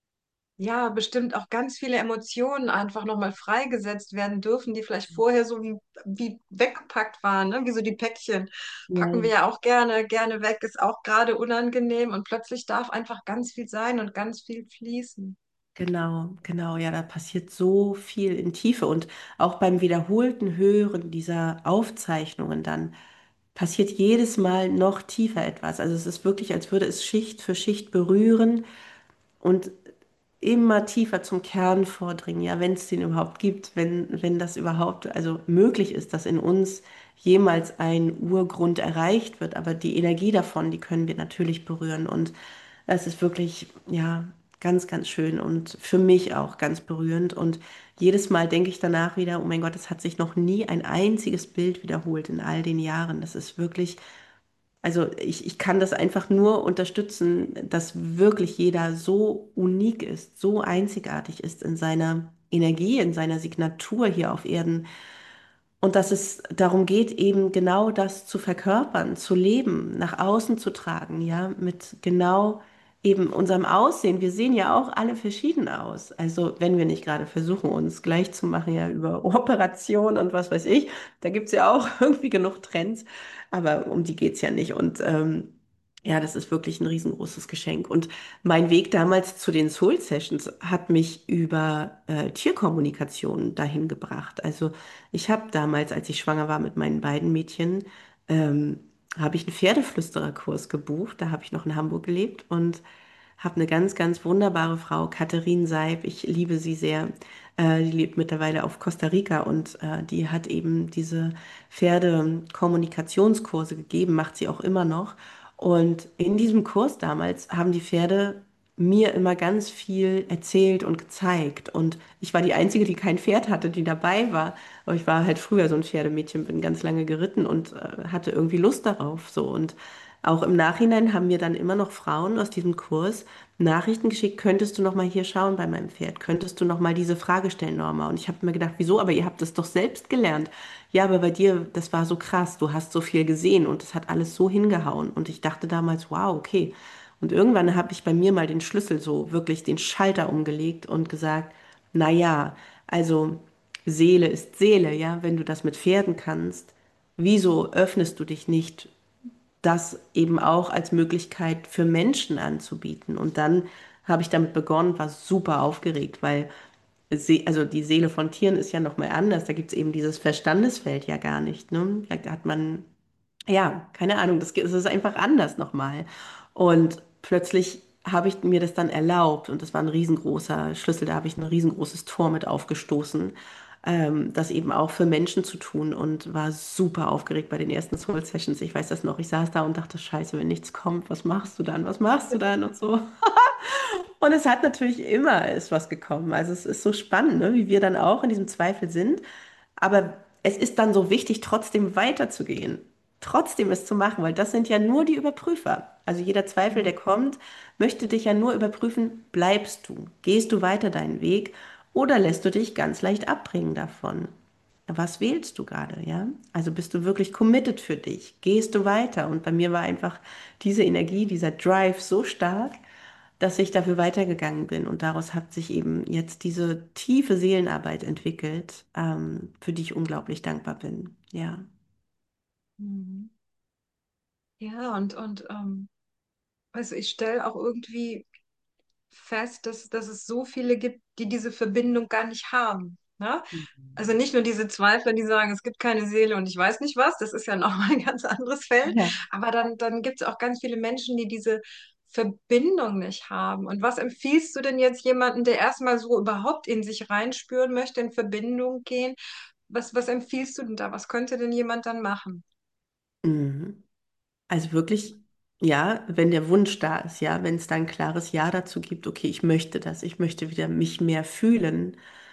ja, bestimmt auch ganz viele Emotionen einfach nochmal freigesetzt werden dürfen, die vielleicht vorher so wie, wie weggepackt waren, ne? Wie so die Päckchen. Packen wir Ja. ja auch gerne, gerne weg, ist auch gerade unangenehm und plötzlich darf einfach ganz viel sein und ganz viel fließen. Genau, genau, ja, da passiert so viel in Tiefe und auch beim wiederholten Hören dieser Aufzeichnungen dann passiert jedes Mal noch tiefer etwas. Also es ist wirklich, als würde es Schicht für Schicht berühren und immer tiefer zum Kern vordringen, ja, wenn es den überhaupt gibt, wenn, wenn das überhaupt, also möglich ist, dass in uns jemals ein Urgrund erreicht wird, aber die Energie davon, die können wir natürlich berühren und es ist wirklich, ja, ganz, ganz schön und für mich auch ganz berührend und jedes Mal denke ich danach wieder, oh mein Gott, es hat sich noch nie ein einziges Bild wiederholt in all den Jahren. Das ist wirklich also ich, ich kann das einfach nur unterstützen, dass wirklich jeder so unik ist, so einzigartig ist in seiner Energie, in seiner Signatur hier auf Erden. Und dass es darum geht, eben genau das zu verkörpern, zu leben, nach außen zu tragen, ja, mit genau eben unserem Aussehen. Wir sehen ja auch alle verschieden aus. Also wenn wir nicht gerade versuchen, uns gleich zu machen, ja, über Operation und was weiß ich, da gibt es ja auch irgendwie genug Trends, aber um die geht es ja nicht. Und ähm, ja, das ist wirklich ein riesengroßes Geschenk. Und mein Weg damals zu den Soul Sessions hat mich über äh, Tierkommunikation dahin gebracht. Also ich habe damals, als ich schwanger war mit meinen beiden Mädchen, ähm, habe ich einen Pferdeflüstererkurs gebucht. Da habe ich noch in Hamburg gelebt und habe eine ganz, ganz wunderbare Frau, Katharin Seib. Ich liebe sie sehr. Äh, die lebt mittlerweile auf Costa Rica und äh, die hat eben diese Pferdekommunikationskurse gegeben, macht sie auch immer noch. Und in diesem Kurs damals haben die Pferde mir immer ganz viel erzählt und gezeigt. Und ich war die Einzige, die kein Pferd hatte, die dabei war. Aber ich war halt früher so ein Pferdemädchen, bin ganz lange geritten und äh, hatte irgendwie Lust darauf. So. Und auch im Nachhinein haben mir dann immer noch Frauen aus diesem Kurs Nachrichten geschickt, könntest du noch mal hier schauen bei meinem Pferd? Könntest du noch mal diese Frage stellen, Norma? Und ich habe mir gedacht, wieso? Aber ihr habt es doch selbst gelernt. Ja, aber bei dir, das war so krass. Du hast so viel gesehen und es hat alles so hingehauen. Und ich dachte damals, wow, okay. Und irgendwann habe ich bei mir mal den Schlüssel so wirklich den Schalter umgelegt und gesagt, na ja, also Seele ist Seele, ja, wenn du das mit Pferden kannst, wieso öffnest du dich nicht, das eben auch als Möglichkeit für Menschen anzubieten? Und dann habe ich damit begonnen, war super aufgeregt, weil Se also die Seele von Tieren ist ja noch mal anders. Da gibt es eben dieses Verstandesfeld ja gar nicht, ne? Da hat man ja, keine Ahnung, das, ge- es ist einfach anders nochmal. Und plötzlich habe ich mir das dann erlaubt und das war ein riesengroßer Schlüssel, da habe ich ein riesengroßes Tor mit aufgestoßen, ähm, das eben auch für Menschen zu tun und war super aufgeregt bei den ersten Soul Sessions. Ich weiß das noch, ich saß da und dachte, Scheiße, wenn nichts kommt, was machst du dann, was machst du dann und so. Und es hat natürlich immer ist was gekommen. Also es ist so spannend, ne, wie wir dann auch in diesem Zweifel sind. Aber es ist dann so wichtig, trotzdem weiterzugehen, trotzdem es zu machen, weil das sind ja nur die Überprüfer. Also jeder Zweifel, der kommt, möchte dich ja nur überprüfen, bleibst du, gehst du weiter deinen Weg oder lässt du dich ganz leicht abbringen davon. Was wählst du gerade, ja? Also bist du wirklich committed für dich? Gehst du weiter? Und bei mir war einfach diese Energie, dieser Drive so stark, dass ich dafür weitergegangen bin. Und daraus hat sich eben jetzt diese tiefe Seelenarbeit entwickelt, ähm, für die ich unglaublich dankbar bin. Ja. Mhm. Ja, und, und ähm, also ich stelle auch irgendwie fest, dass, dass es so viele gibt, die diese Verbindung gar nicht haben. Ne? Also Mhm. nicht nur diese Zweifler, die sagen, es gibt keine Seele und ich weiß nicht was, das ist ja nochmal ein ganz anderes Feld, Ja. aber dann, dann gibt es auch ganz viele Menschen, die diese Verbindung nicht haben. Und was empfiehlst du denn jetzt jemandem, der erstmal so überhaupt in sich reinspüren möchte, in Verbindung gehen? Was, was empfiehlst du denn da? Was könnte denn jemand dann machen? Mhm. Also wirklich, ja, wenn der Wunsch da ist, ja, wenn es da ein klares Ja dazu gibt, okay, ich möchte das, ich möchte wieder mich mehr fühlen.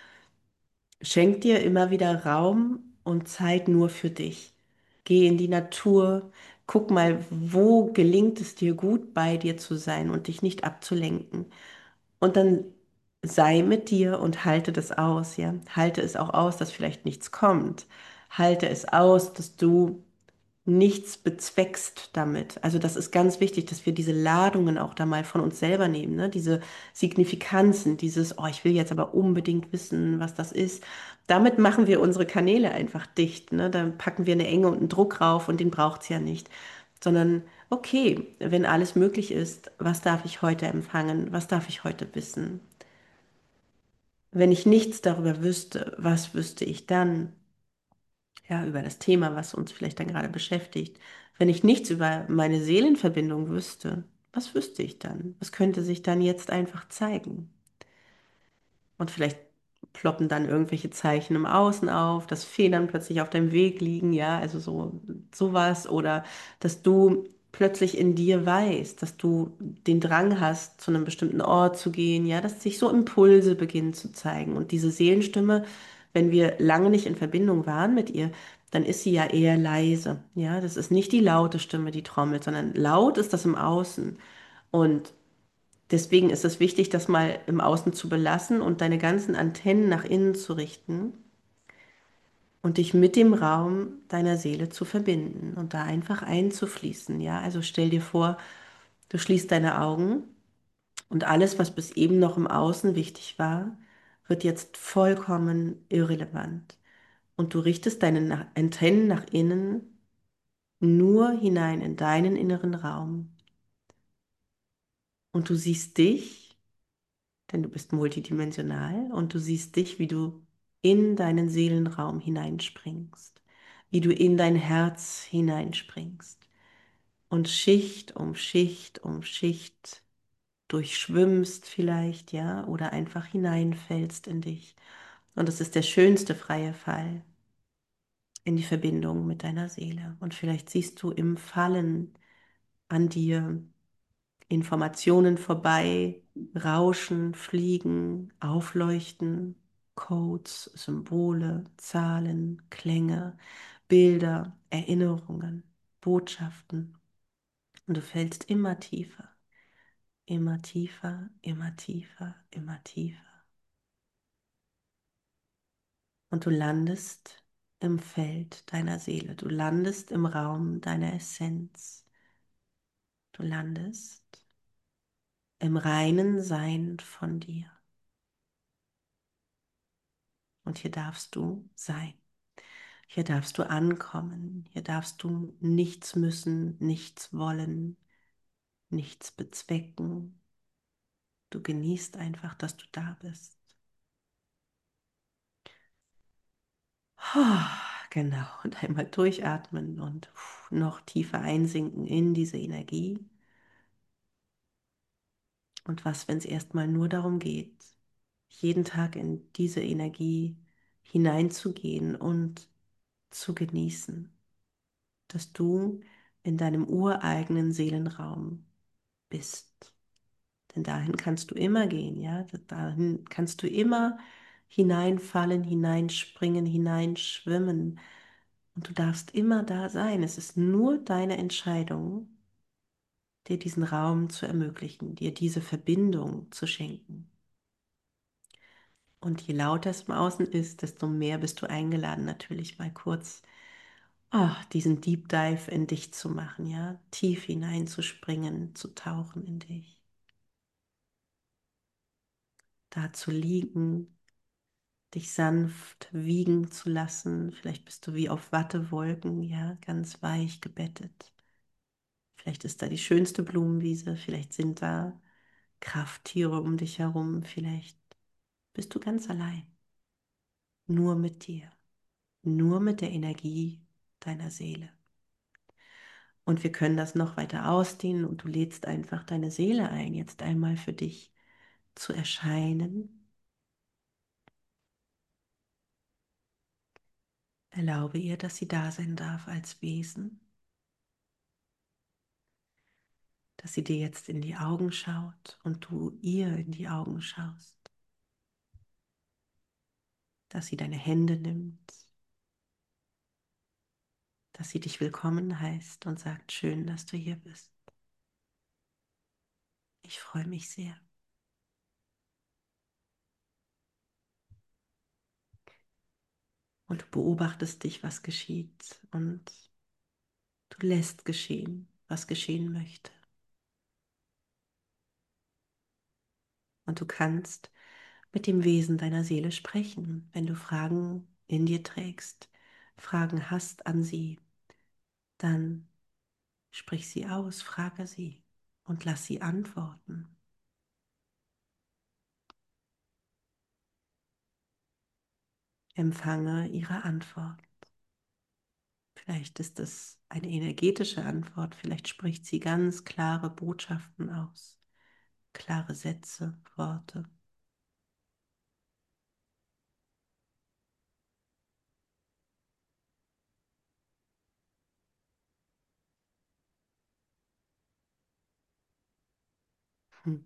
Schenk dir immer wieder Raum und Zeit nur für dich. Geh in die Natur, guck mal, wo gelingt es dir gut, bei dir zu sein und dich nicht abzulenken. Und dann sei mit dir und halte das aus, ja. Halte es auch aus, dass vielleicht nichts kommt. Halte es aus, dass du nichts bezweckst damit. Also das ist ganz wichtig, dass wir diese Ladungen auch da mal von uns selber nehmen, ne? Diese Signifikanzen, dieses, oh, ich will jetzt aber unbedingt wissen, was das ist. Damit machen wir unsere Kanäle einfach dicht, ne? Da packen wir eine Enge und einen Druck rauf und den braucht's ja nicht. Sondern, okay, wenn alles möglich ist, was darf ich heute empfangen? Was darf ich heute wissen? Wenn ich nichts darüber wüsste, was wüsste ich dann? Ja, über das Thema, was uns vielleicht dann gerade beschäftigt. Wenn ich nichts über meine Seelenverbindung wüsste, was wüsste ich dann? Was könnte sich dann jetzt einfach zeigen? Und vielleicht ploppen dann irgendwelche Zeichen im Außen auf, dass Federn plötzlich auf deinem Weg liegen, ja, also so sowas. Oder dass du plötzlich in dir weißt, dass du den Drang hast, zu einem bestimmten Ort zu gehen, ja, dass sich so Impulse beginnen zu zeigen. Und diese Seelenstimme, wenn wir lange nicht in Verbindung waren mit ihr, dann ist sie ja eher leise, ja. Das ist nicht die laute Stimme, die trommelt, sondern laut ist das im Außen. Und deswegen ist es wichtig, das mal im Außen zu belassen und deine ganzen Antennen nach innen zu richten und dich mit dem Raum deiner Seele zu verbinden und da einfach einzufließen. Ja, also stell dir vor, du schließt deine Augen und alles, was bis eben noch im Außen wichtig war, wird jetzt vollkommen irrelevant. Und du richtest deine Na- Antennen nach innen nur hinein in deinen inneren Raum. Und du siehst dich, denn du bist multidimensional und du siehst dich, wie du in deinen Seelenraum hineinspringst, wie du in dein Herz hineinspringst und Schicht um Schicht um Schicht durchschwimmst vielleicht, ja, oder einfach hineinfällst in dich. Und das ist der schönste freie Fall in die Verbindung mit deiner Seele. Und vielleicht siehst du im Fallen an dir Informationen vorbei, rauschen, fliegen, aufleuchten, Codes, Symbole, Zahlen, Klänge, Bilder, Erinnerungen, Botschaften. Und du fällst immer tiefer, immer tiefer, immer tiefer, immer tiefer. Und du landest im Feld deiner Seele, du landest im Raum deiner Essenz, du landest im reinen Sein von dir. Und hier darfst du sein. Hier darfst du ankommen. Hier darfst du nichts müssen, nichts wollen, nichts bezwecken. Du genießt einfach, dass du da bist. Ah, genau. Und einmal durchatmen und noch tiefer einsinken in diese Energie. Und was, wenn es erstmal nur darum geht, jeden Tag in diese Energie hineinzugehen und zu genießen, dass du in deinem ureigenen Seelenraum bist. Denn dahin kannst du immer gehen, ja. Dahin kannst du immer hineinfallen, hineinspringen, hineinschwimmen. Und du darfst immer da sein. Es ist nur deine Entscheidung, dir diesen Raum zu ermöglichen, dir diese Verbindung zu schenken. Und je lauter es im Außen ist, desto mehr bist du eingeladen, natürlich mal kurz ah, diesen Deep Dive in dich zu machen, ja, tief hineinzuspringen, zu tauchen in dich, da zu liegen, dich sanft wiegen zu lassen. Vielleicht bist du wie auf Wattewolken, ja, ganz weich gebettet. Vielleicht ist da die schönste Blumenwiese, vielleicht sind da Krafttiere um dich herum, vielleicht bist du ganz allein, nur mit dir, nur mit der Energie deiner Seele. Und wir können das noch weiter ausdehnen und du lädst einfach deine Seele ein, jetzt einmal für dich zu erscheinen. Erlaube ihr, dass sie da sein darf als Wesen, dass sie dir jetzt in die Augen schaut und du ihr in die Augen schaust, dass sie deine Hände nimmt, dass sie dich willkommen heißt und sagt, schön, dass du hier bist. Ich freue mich sehr. Und du beobachtest dich, was geschieht und du lässt geschehen, was geschehen möchte. Und du kannst mit dem Wesen deiner Seele sprechen, wenn du Fragen in dir trägst, Fragen hast an sie, dann sprich sie aus, frage sie und lass sie antworten. Empfange ihre Antwort. Vielleicht ist es eine energetische Antwort, vielleicht spricht sie ganz klare Botschaften aus, klare Sätze, Worte. Hm.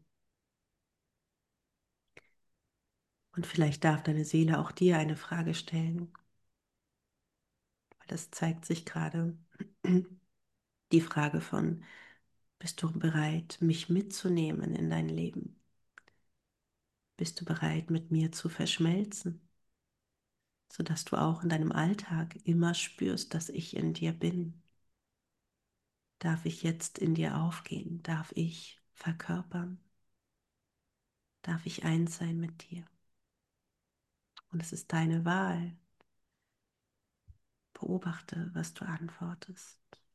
Und vielleicht darf deine Seele auch dir eine Frage stellen, weil das zeigt sich gerade. Die Frage von, bist du bereit, mich mitzunehmen in dein Leben? Bist du bereit, mit mir zu verschmelzen, sodass du auch in deinem Alltag immer spürst, dass ich in dir bin? Darf ich jetzt in dir aufgehen? Darf ich verkörpern? Darf ich eins sein mit dir? Und es ist deine Wahl. Beobachte, was du antwortest.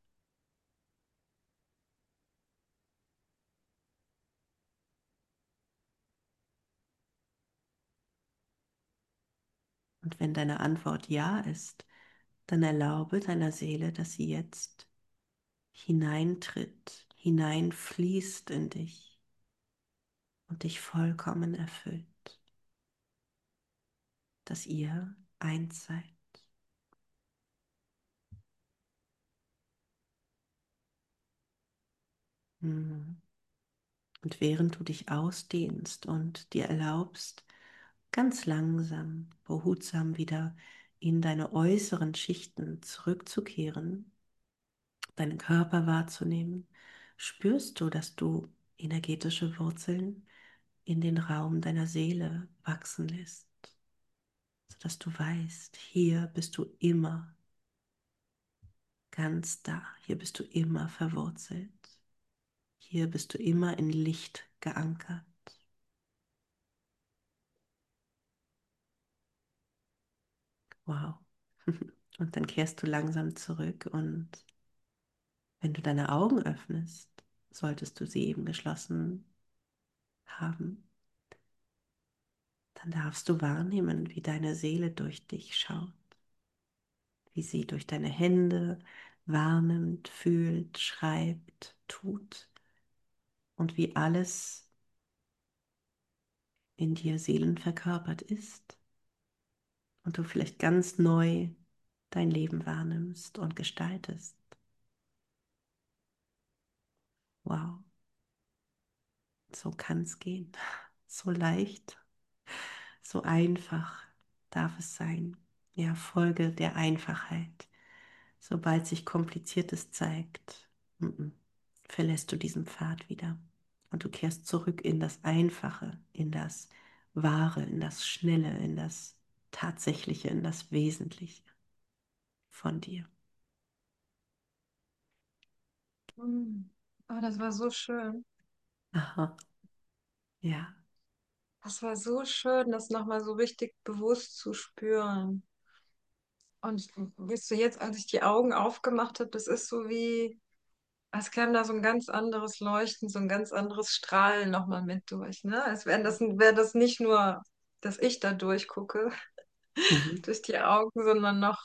Und wenn deine Antwort ja ist, dann erlaube deiner Seele, dass sie jetzt hineintritt, hineinfließt in dich und dich vollkommen erfüllt, dass ihr eins seid. Mhm. Und während du dich ausdehnst und dir erlaubst, ganz langsam, behutsam wieder in deine äußeren Schichten zurückzukehren, deinen Körper wahrzunehmen, spürst du, dass du energetische Wurzeln in den Raum deiner Seele wachsen lässt, sodass du weißt, hier bist du immer ganz da, hier bist du immer verwurzelt, hier bist du immer in Licht geankert. Wow. Und dann kehrst du langsam zurück und wenn du deine Augen öffnest, solltest du sie eben geschlossen haben, dann darfst du wahrnehmen, wie deine Seele durch dich schaut, wie sie durch deine Hände wahrnimmt, fühlt, schreibt, tut und wie alles in dir seelenverkörpert ist und du vielleicht ganz neu dein Leben wahrnimmst und gestaltest. Wow, so kann es gehen. So leicht, so einfach darf es sein. Ja, Folge der Einfachheit. Sobald sich Kompliziertes zeigt, mm -mm, verlässt du diesen Pfad wieder und du kehrst zurück in das Einfache, in das Wahre, in das Schnelle, in das Tatsächliche, in das Wesentliche von dir. Mm. Oh, das war so schön. Aha, ja. Das war so schön, das nochmal so richtig bewusst zu spüren. Und weißt du, jetzt, als ich die Augen aufgemacht habe, das ist so wie, als käme da so ein ganz anderes Leuchten, so ein ganz anderes Strahlen nochmal mit durch, ne? Als wäre das, wäre das nicht nur, dass ich da durchgucke, Mhm. durch die Augen, sondern noch,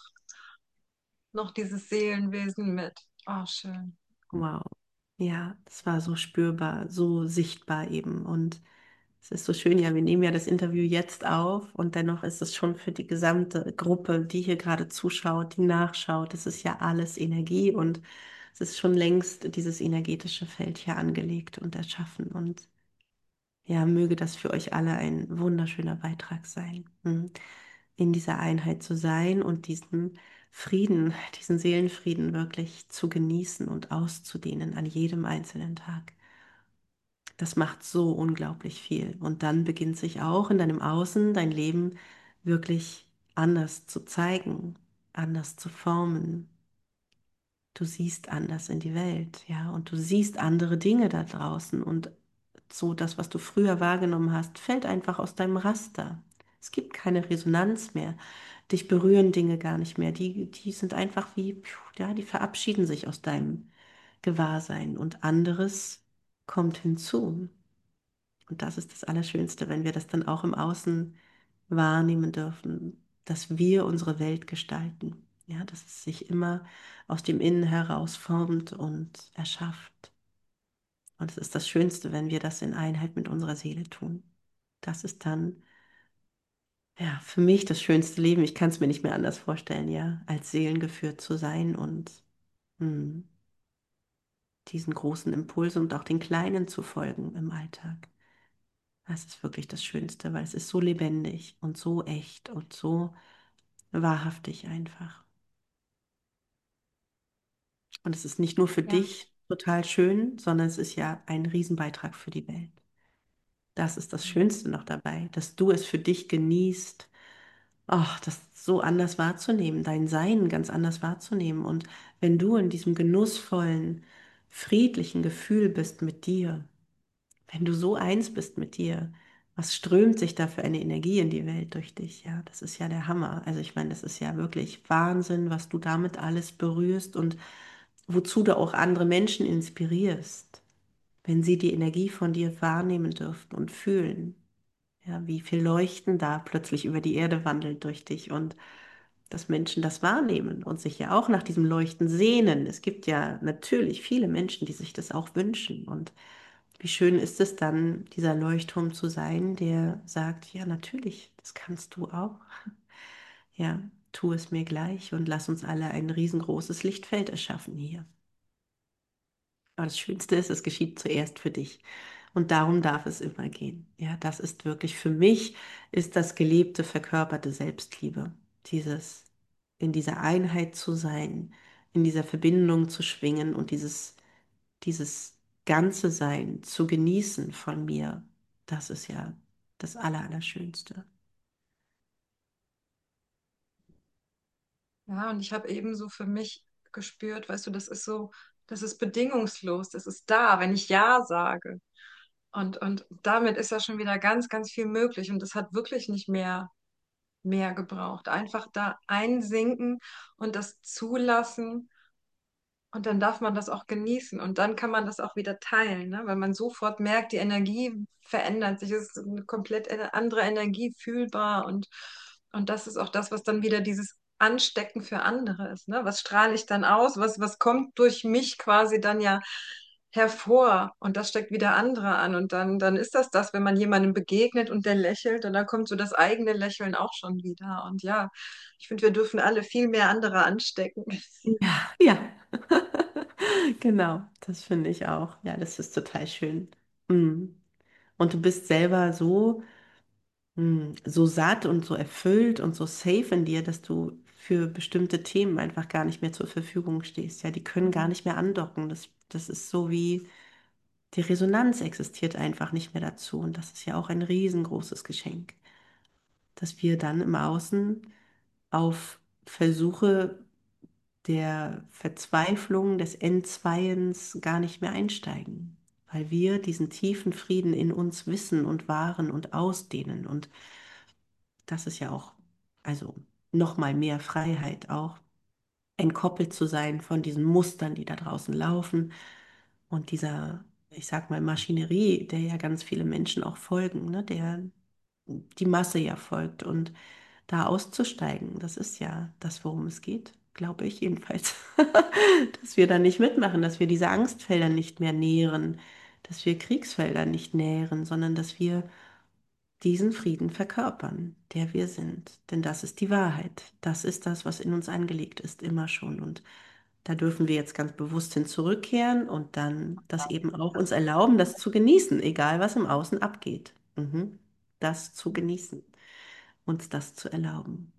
noch dieses Seelenwesen mit. Oh, schön. Wow. Ja, das war so spürbar, so sichtbar eben. Und es ist so schön, ja, wir nehmen ja das Interview jetzt auf und dennoch ist es schon für die gesamte Gruppe, die hier gerade zuschaut, die nachschaut. Es ist ja alles Energie und es ist schon längst dieses energetische Feld hier angelegt und erschaffen. Und ja, möge das für euch alle ein wunderschöner Beitrag sein, hm, in dieser Einheit zu sein und diesen Frieden, diesen Seelenfrieden wirklich zu genießen und auszudehnen an jedem einzelnen Tag. Das macht so unglaublich viel. Und dann beginnt sich auch in deinem Außen dein Leben wirklich anders zu zeigen, anders zu formen. Du siehst anders in die Welt, ja, und du siehst andere Dinge da draußen und so das, was du früher wahrgenommen hast, fällt einfach aus deinem Raster. Es gibt keine Resonanz mehr. Dich berühren Dinge gar nicht mehr. Die, die sind einfach wie, pfiuh, ja, die verabschieden sich aus deinem Gewahrsein und anderes kommt hinzu. Und das ist das Allerschönste, wenn wir das dann auch im Außen wahrnehmen dürfen, dass wir unsere Welt gestalten. Ja, dass es sich immer aus dem Innen heraus formt und erschafft. Und es ist das Schönste, wenn wir das in Einheit mit unserer Seele tun. Das ist dann, ja, für mich das schönste Leben. Ich kann es mir nicht mehr anders vorstellen, ja, als seelengeführt zu sein und hm, diesen großen Impulsen und auch den kleinen zu folgen im Alltag. Das ist wirklich das Schönste, weil es ist so lebendig und so echt und so wahrhaftig einfach. Und es ist nicht nur für Ja. dich total schön, sondern es ist ja ein Riesenbeitrag für die Welt. Das ist das Schönste noch dabei, dass du es für dich genießt, ach, das so anders wahrzunehmen, dein Sein ganz anders wahrzunehmen. Und wenn du in diesem genussvollen, friedlichen Gefühl bist mit dir, wenn du so eins bist mit dir, was strömt sich da für eine Energie in die Welt durch dich? Ja, das ist ja der Hammer. Also ich meine, das ist ja wirklich Wahnsinn, was du damit alles berührst und wozu du auch andere Menschen inspirierst, wenn sie die Energie von dir wahrnehmen dürfen und fühlen. Ja, wie viel Leuchten da plötzlich über die Erde wandelt durch dich und dass Menschen das wahrnehmen und sich ja auch nach diesem Leuchten sehnen. Es gibt ja natürlich viele Menschen, die sich das auch wünschen. Und wie schön ist es dann, dieser Leuchtturm zu sein, der sagt, ja, natürlich, das kannst du auch. Ja, tu es mir gleich und lass uns alle ein riesengroßes Lichtfeld erschaffen hier. Aber das Schönste ist, es geschieht zuerst für dich. Und darum darf es immer gehen. Ja, das ist wirklich für mich, ist das gelebte, verkörperte Selbstliebe. Dieses, in dieser Einheit zu sein, in dieser Verbindung zu schwingen und dieses, dieses ganze Sein zu genießen von mir. Das ist ja das Aller, Allerschönste. Ja, und ich habe eben so für mich gespürt, weißt du, das ist so, das ist bedingungslos, das ist da, wenn ich Ja sage. Und, und damit ist ja schon wieder ganz, ganz viel möglich. Und das hat wirklich nicht mehr, mehr gebraucht. Einfach da einsinken und das zulassen. Und dann darf man das auch genießen. Und dann kann man das auch wieder teilen, ne? Weil man sofort merkt, die Energie verändert sich. Es ist eine komplett eine andere Energie fühlbar. Und, und das ist auch das, was dann wieder dieses Anstecken für andere ist, ne? Was strahle ich dann aus? Was, was kommt durch mich quasi dann ja hervor? Und das steckt wieder andere an. Und dann, dann ist das das, wenn man jemandem begegnet und der lächelt, und dann kommt so das eigene Lächeln auch schon wieder. Und ja, ich finde, wir dürfen alle viel mehr andere anstecken. Ja, ja. Genau, das finde ich auch. Ja, das ist total schön. Mm. Und du bist selber so, mm, so satt und so erfüllt und so safe in dir, dass du für bestimmte Themen einfach gar nicht mehr zur Verfügung stehst. Ja, die können gar nicht mehr andocken. Das, das ist so wie, Die Resonanz existiert einfach nicht mehr dazu. Und das ist ja auch ein riesengroßes Geschenk, dass wir dann im Außen auf Versuche der Verzweiflung, des Entzweiens gar nicht mehr einsteigen, weil wir diesen tiefen Frieden in uns wissen und wahren und ausdehnen. Und das ist ja auch, also nochmal mehr Freiheit auch, entkoppelt zu sein von diesen Mustern, die da draußen laufen und dieser, ich sag mal, Maschinerie, der ja ganz viele Menschen auch folgen, ne, der die Masse ja folgt und da auszusteigen, das ist ja das, worum es geht, glaube ich jedenfalls. Dass wir da nicht mitmachen, dass wir diese Angstfelder nicht mehr nähren, dass wir Kriegsfelder nicht nähren, sondern dass wir diesen Frieden verkörpern, der wir sind. Denn das ist die Wahrheit. Das ist das, was in uns angelegt ist, immer schon. Und da dürfen wir jetzt ganz bewusst hin zurückkehren und dann das eben auch uns erlauben, das zu genießen, egal was im Außen abgeht. Mhm. Das zu genießen, uns das zu erlauben.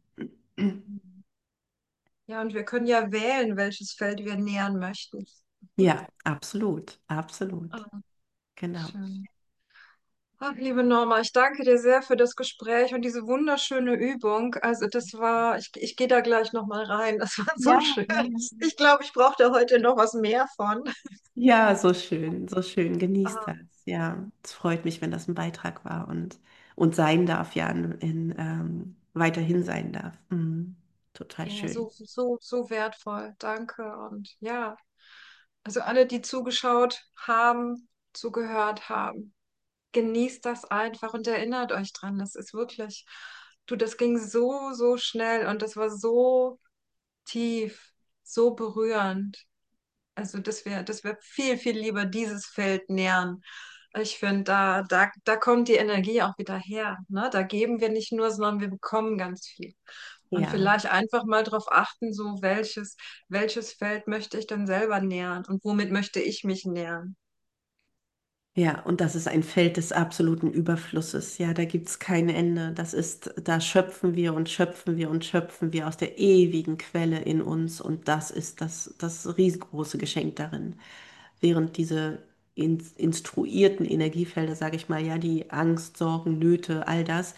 Ja, und wir können ja wählen, welches Feld wir nähern möchten. Ja, absolut, absolut. Ah, Genau. schön. Ach, liebe Norma, ich danke dir sehr für das Gespräch und diese wunderschöne Übung. Also das war, ich, ich gehe da gleich nochmal rein. Das war so Ja, schön. ja. Ich glaube, ich brauche da heute noch was mehr von. Ja, so schön, so schön. Genießt Ah, das. Ja, es freut mich, wenn das ein Beitrag war und, und sein darf, ja, in, in, ähm, weiterhin sein darf. Mhm. Total ja, schön. so, so, so wertvoll. Danke. Und ja, also alle, die zugeschaut haben, zugehört haben, genießt das einfach und erinnert euch dran. Das ist wirklich, du, das ging so, so schnell und das war so tief, so berührend. Also, dass wir, dass wir viel, viel lieber dieses Feld nähern. Ich finde, da, da, da kommt die Energie auch wieder her. Ne? Da geben wir nicht nur, sondern wir bekommen ganz viel. Und Ja. vielleicht einfach mal darauf achten, so welches, welches Feld möchte ich denn selber nähern und womit möchte ich mich nähern. Ja, und das ist ein Feld des absoluten Überflusses. Ja, da gibt es kein Ende. Das ist, da schöpfen wir und schöpfen wir und schöpfen wir aus der ewigen Quelle in uns. Und das ist das, das riesengroße Geschenk darin. Während diese in, instruierten Energiefelder, sage ich mal, ja, die Angst, Sorgen, Nöte, all das,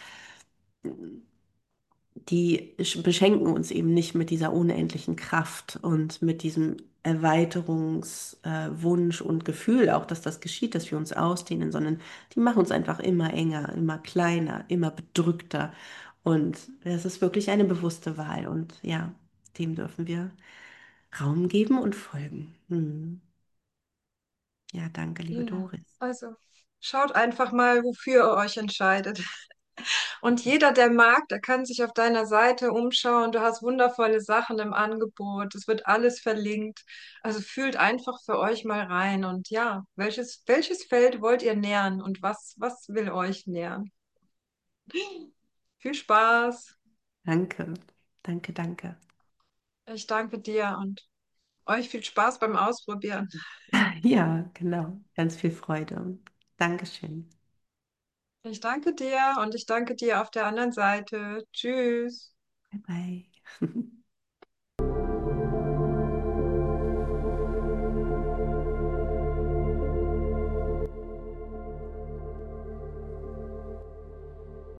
die sch- beschenken uns eben nicht mit dieser unendlichen Kraft und mit diesem Erweiterungswunsch äh, Wunsch und Gefühl auch, dass das geschieht, dass wir uns ausdehnen, sondern die machen uns einfach immer enger, immer kleiner, immer bedrückter. Und es ist wirklich eine bewusste Wahl. Und ja, dem dürfen wir Raum geben und folgen. Hm. Ja, danke, liebe Ja, Doris. also schaut einfach mal, wofür ihr euch entscheidet. Und jeder, der mag, der kann sich auf deiner Seite umschauen. Du hast wundervolle Sachen im Angebot. Es wird alles verlinkt. Also fühlt einfach für euch mal rein. Und ja, welches, welches Feld wollt ihr nähern und was, was will euch nähern? Viel Spaß. Danke, danke, danke. Ich danke dir und euch viel Spaß beim Ausprobieren. Ja, genau. Ganz viel Freude. Dankeschön. Ich danke dir und ich danke dir auf der anderen Seite. Tschüss. Bye bye.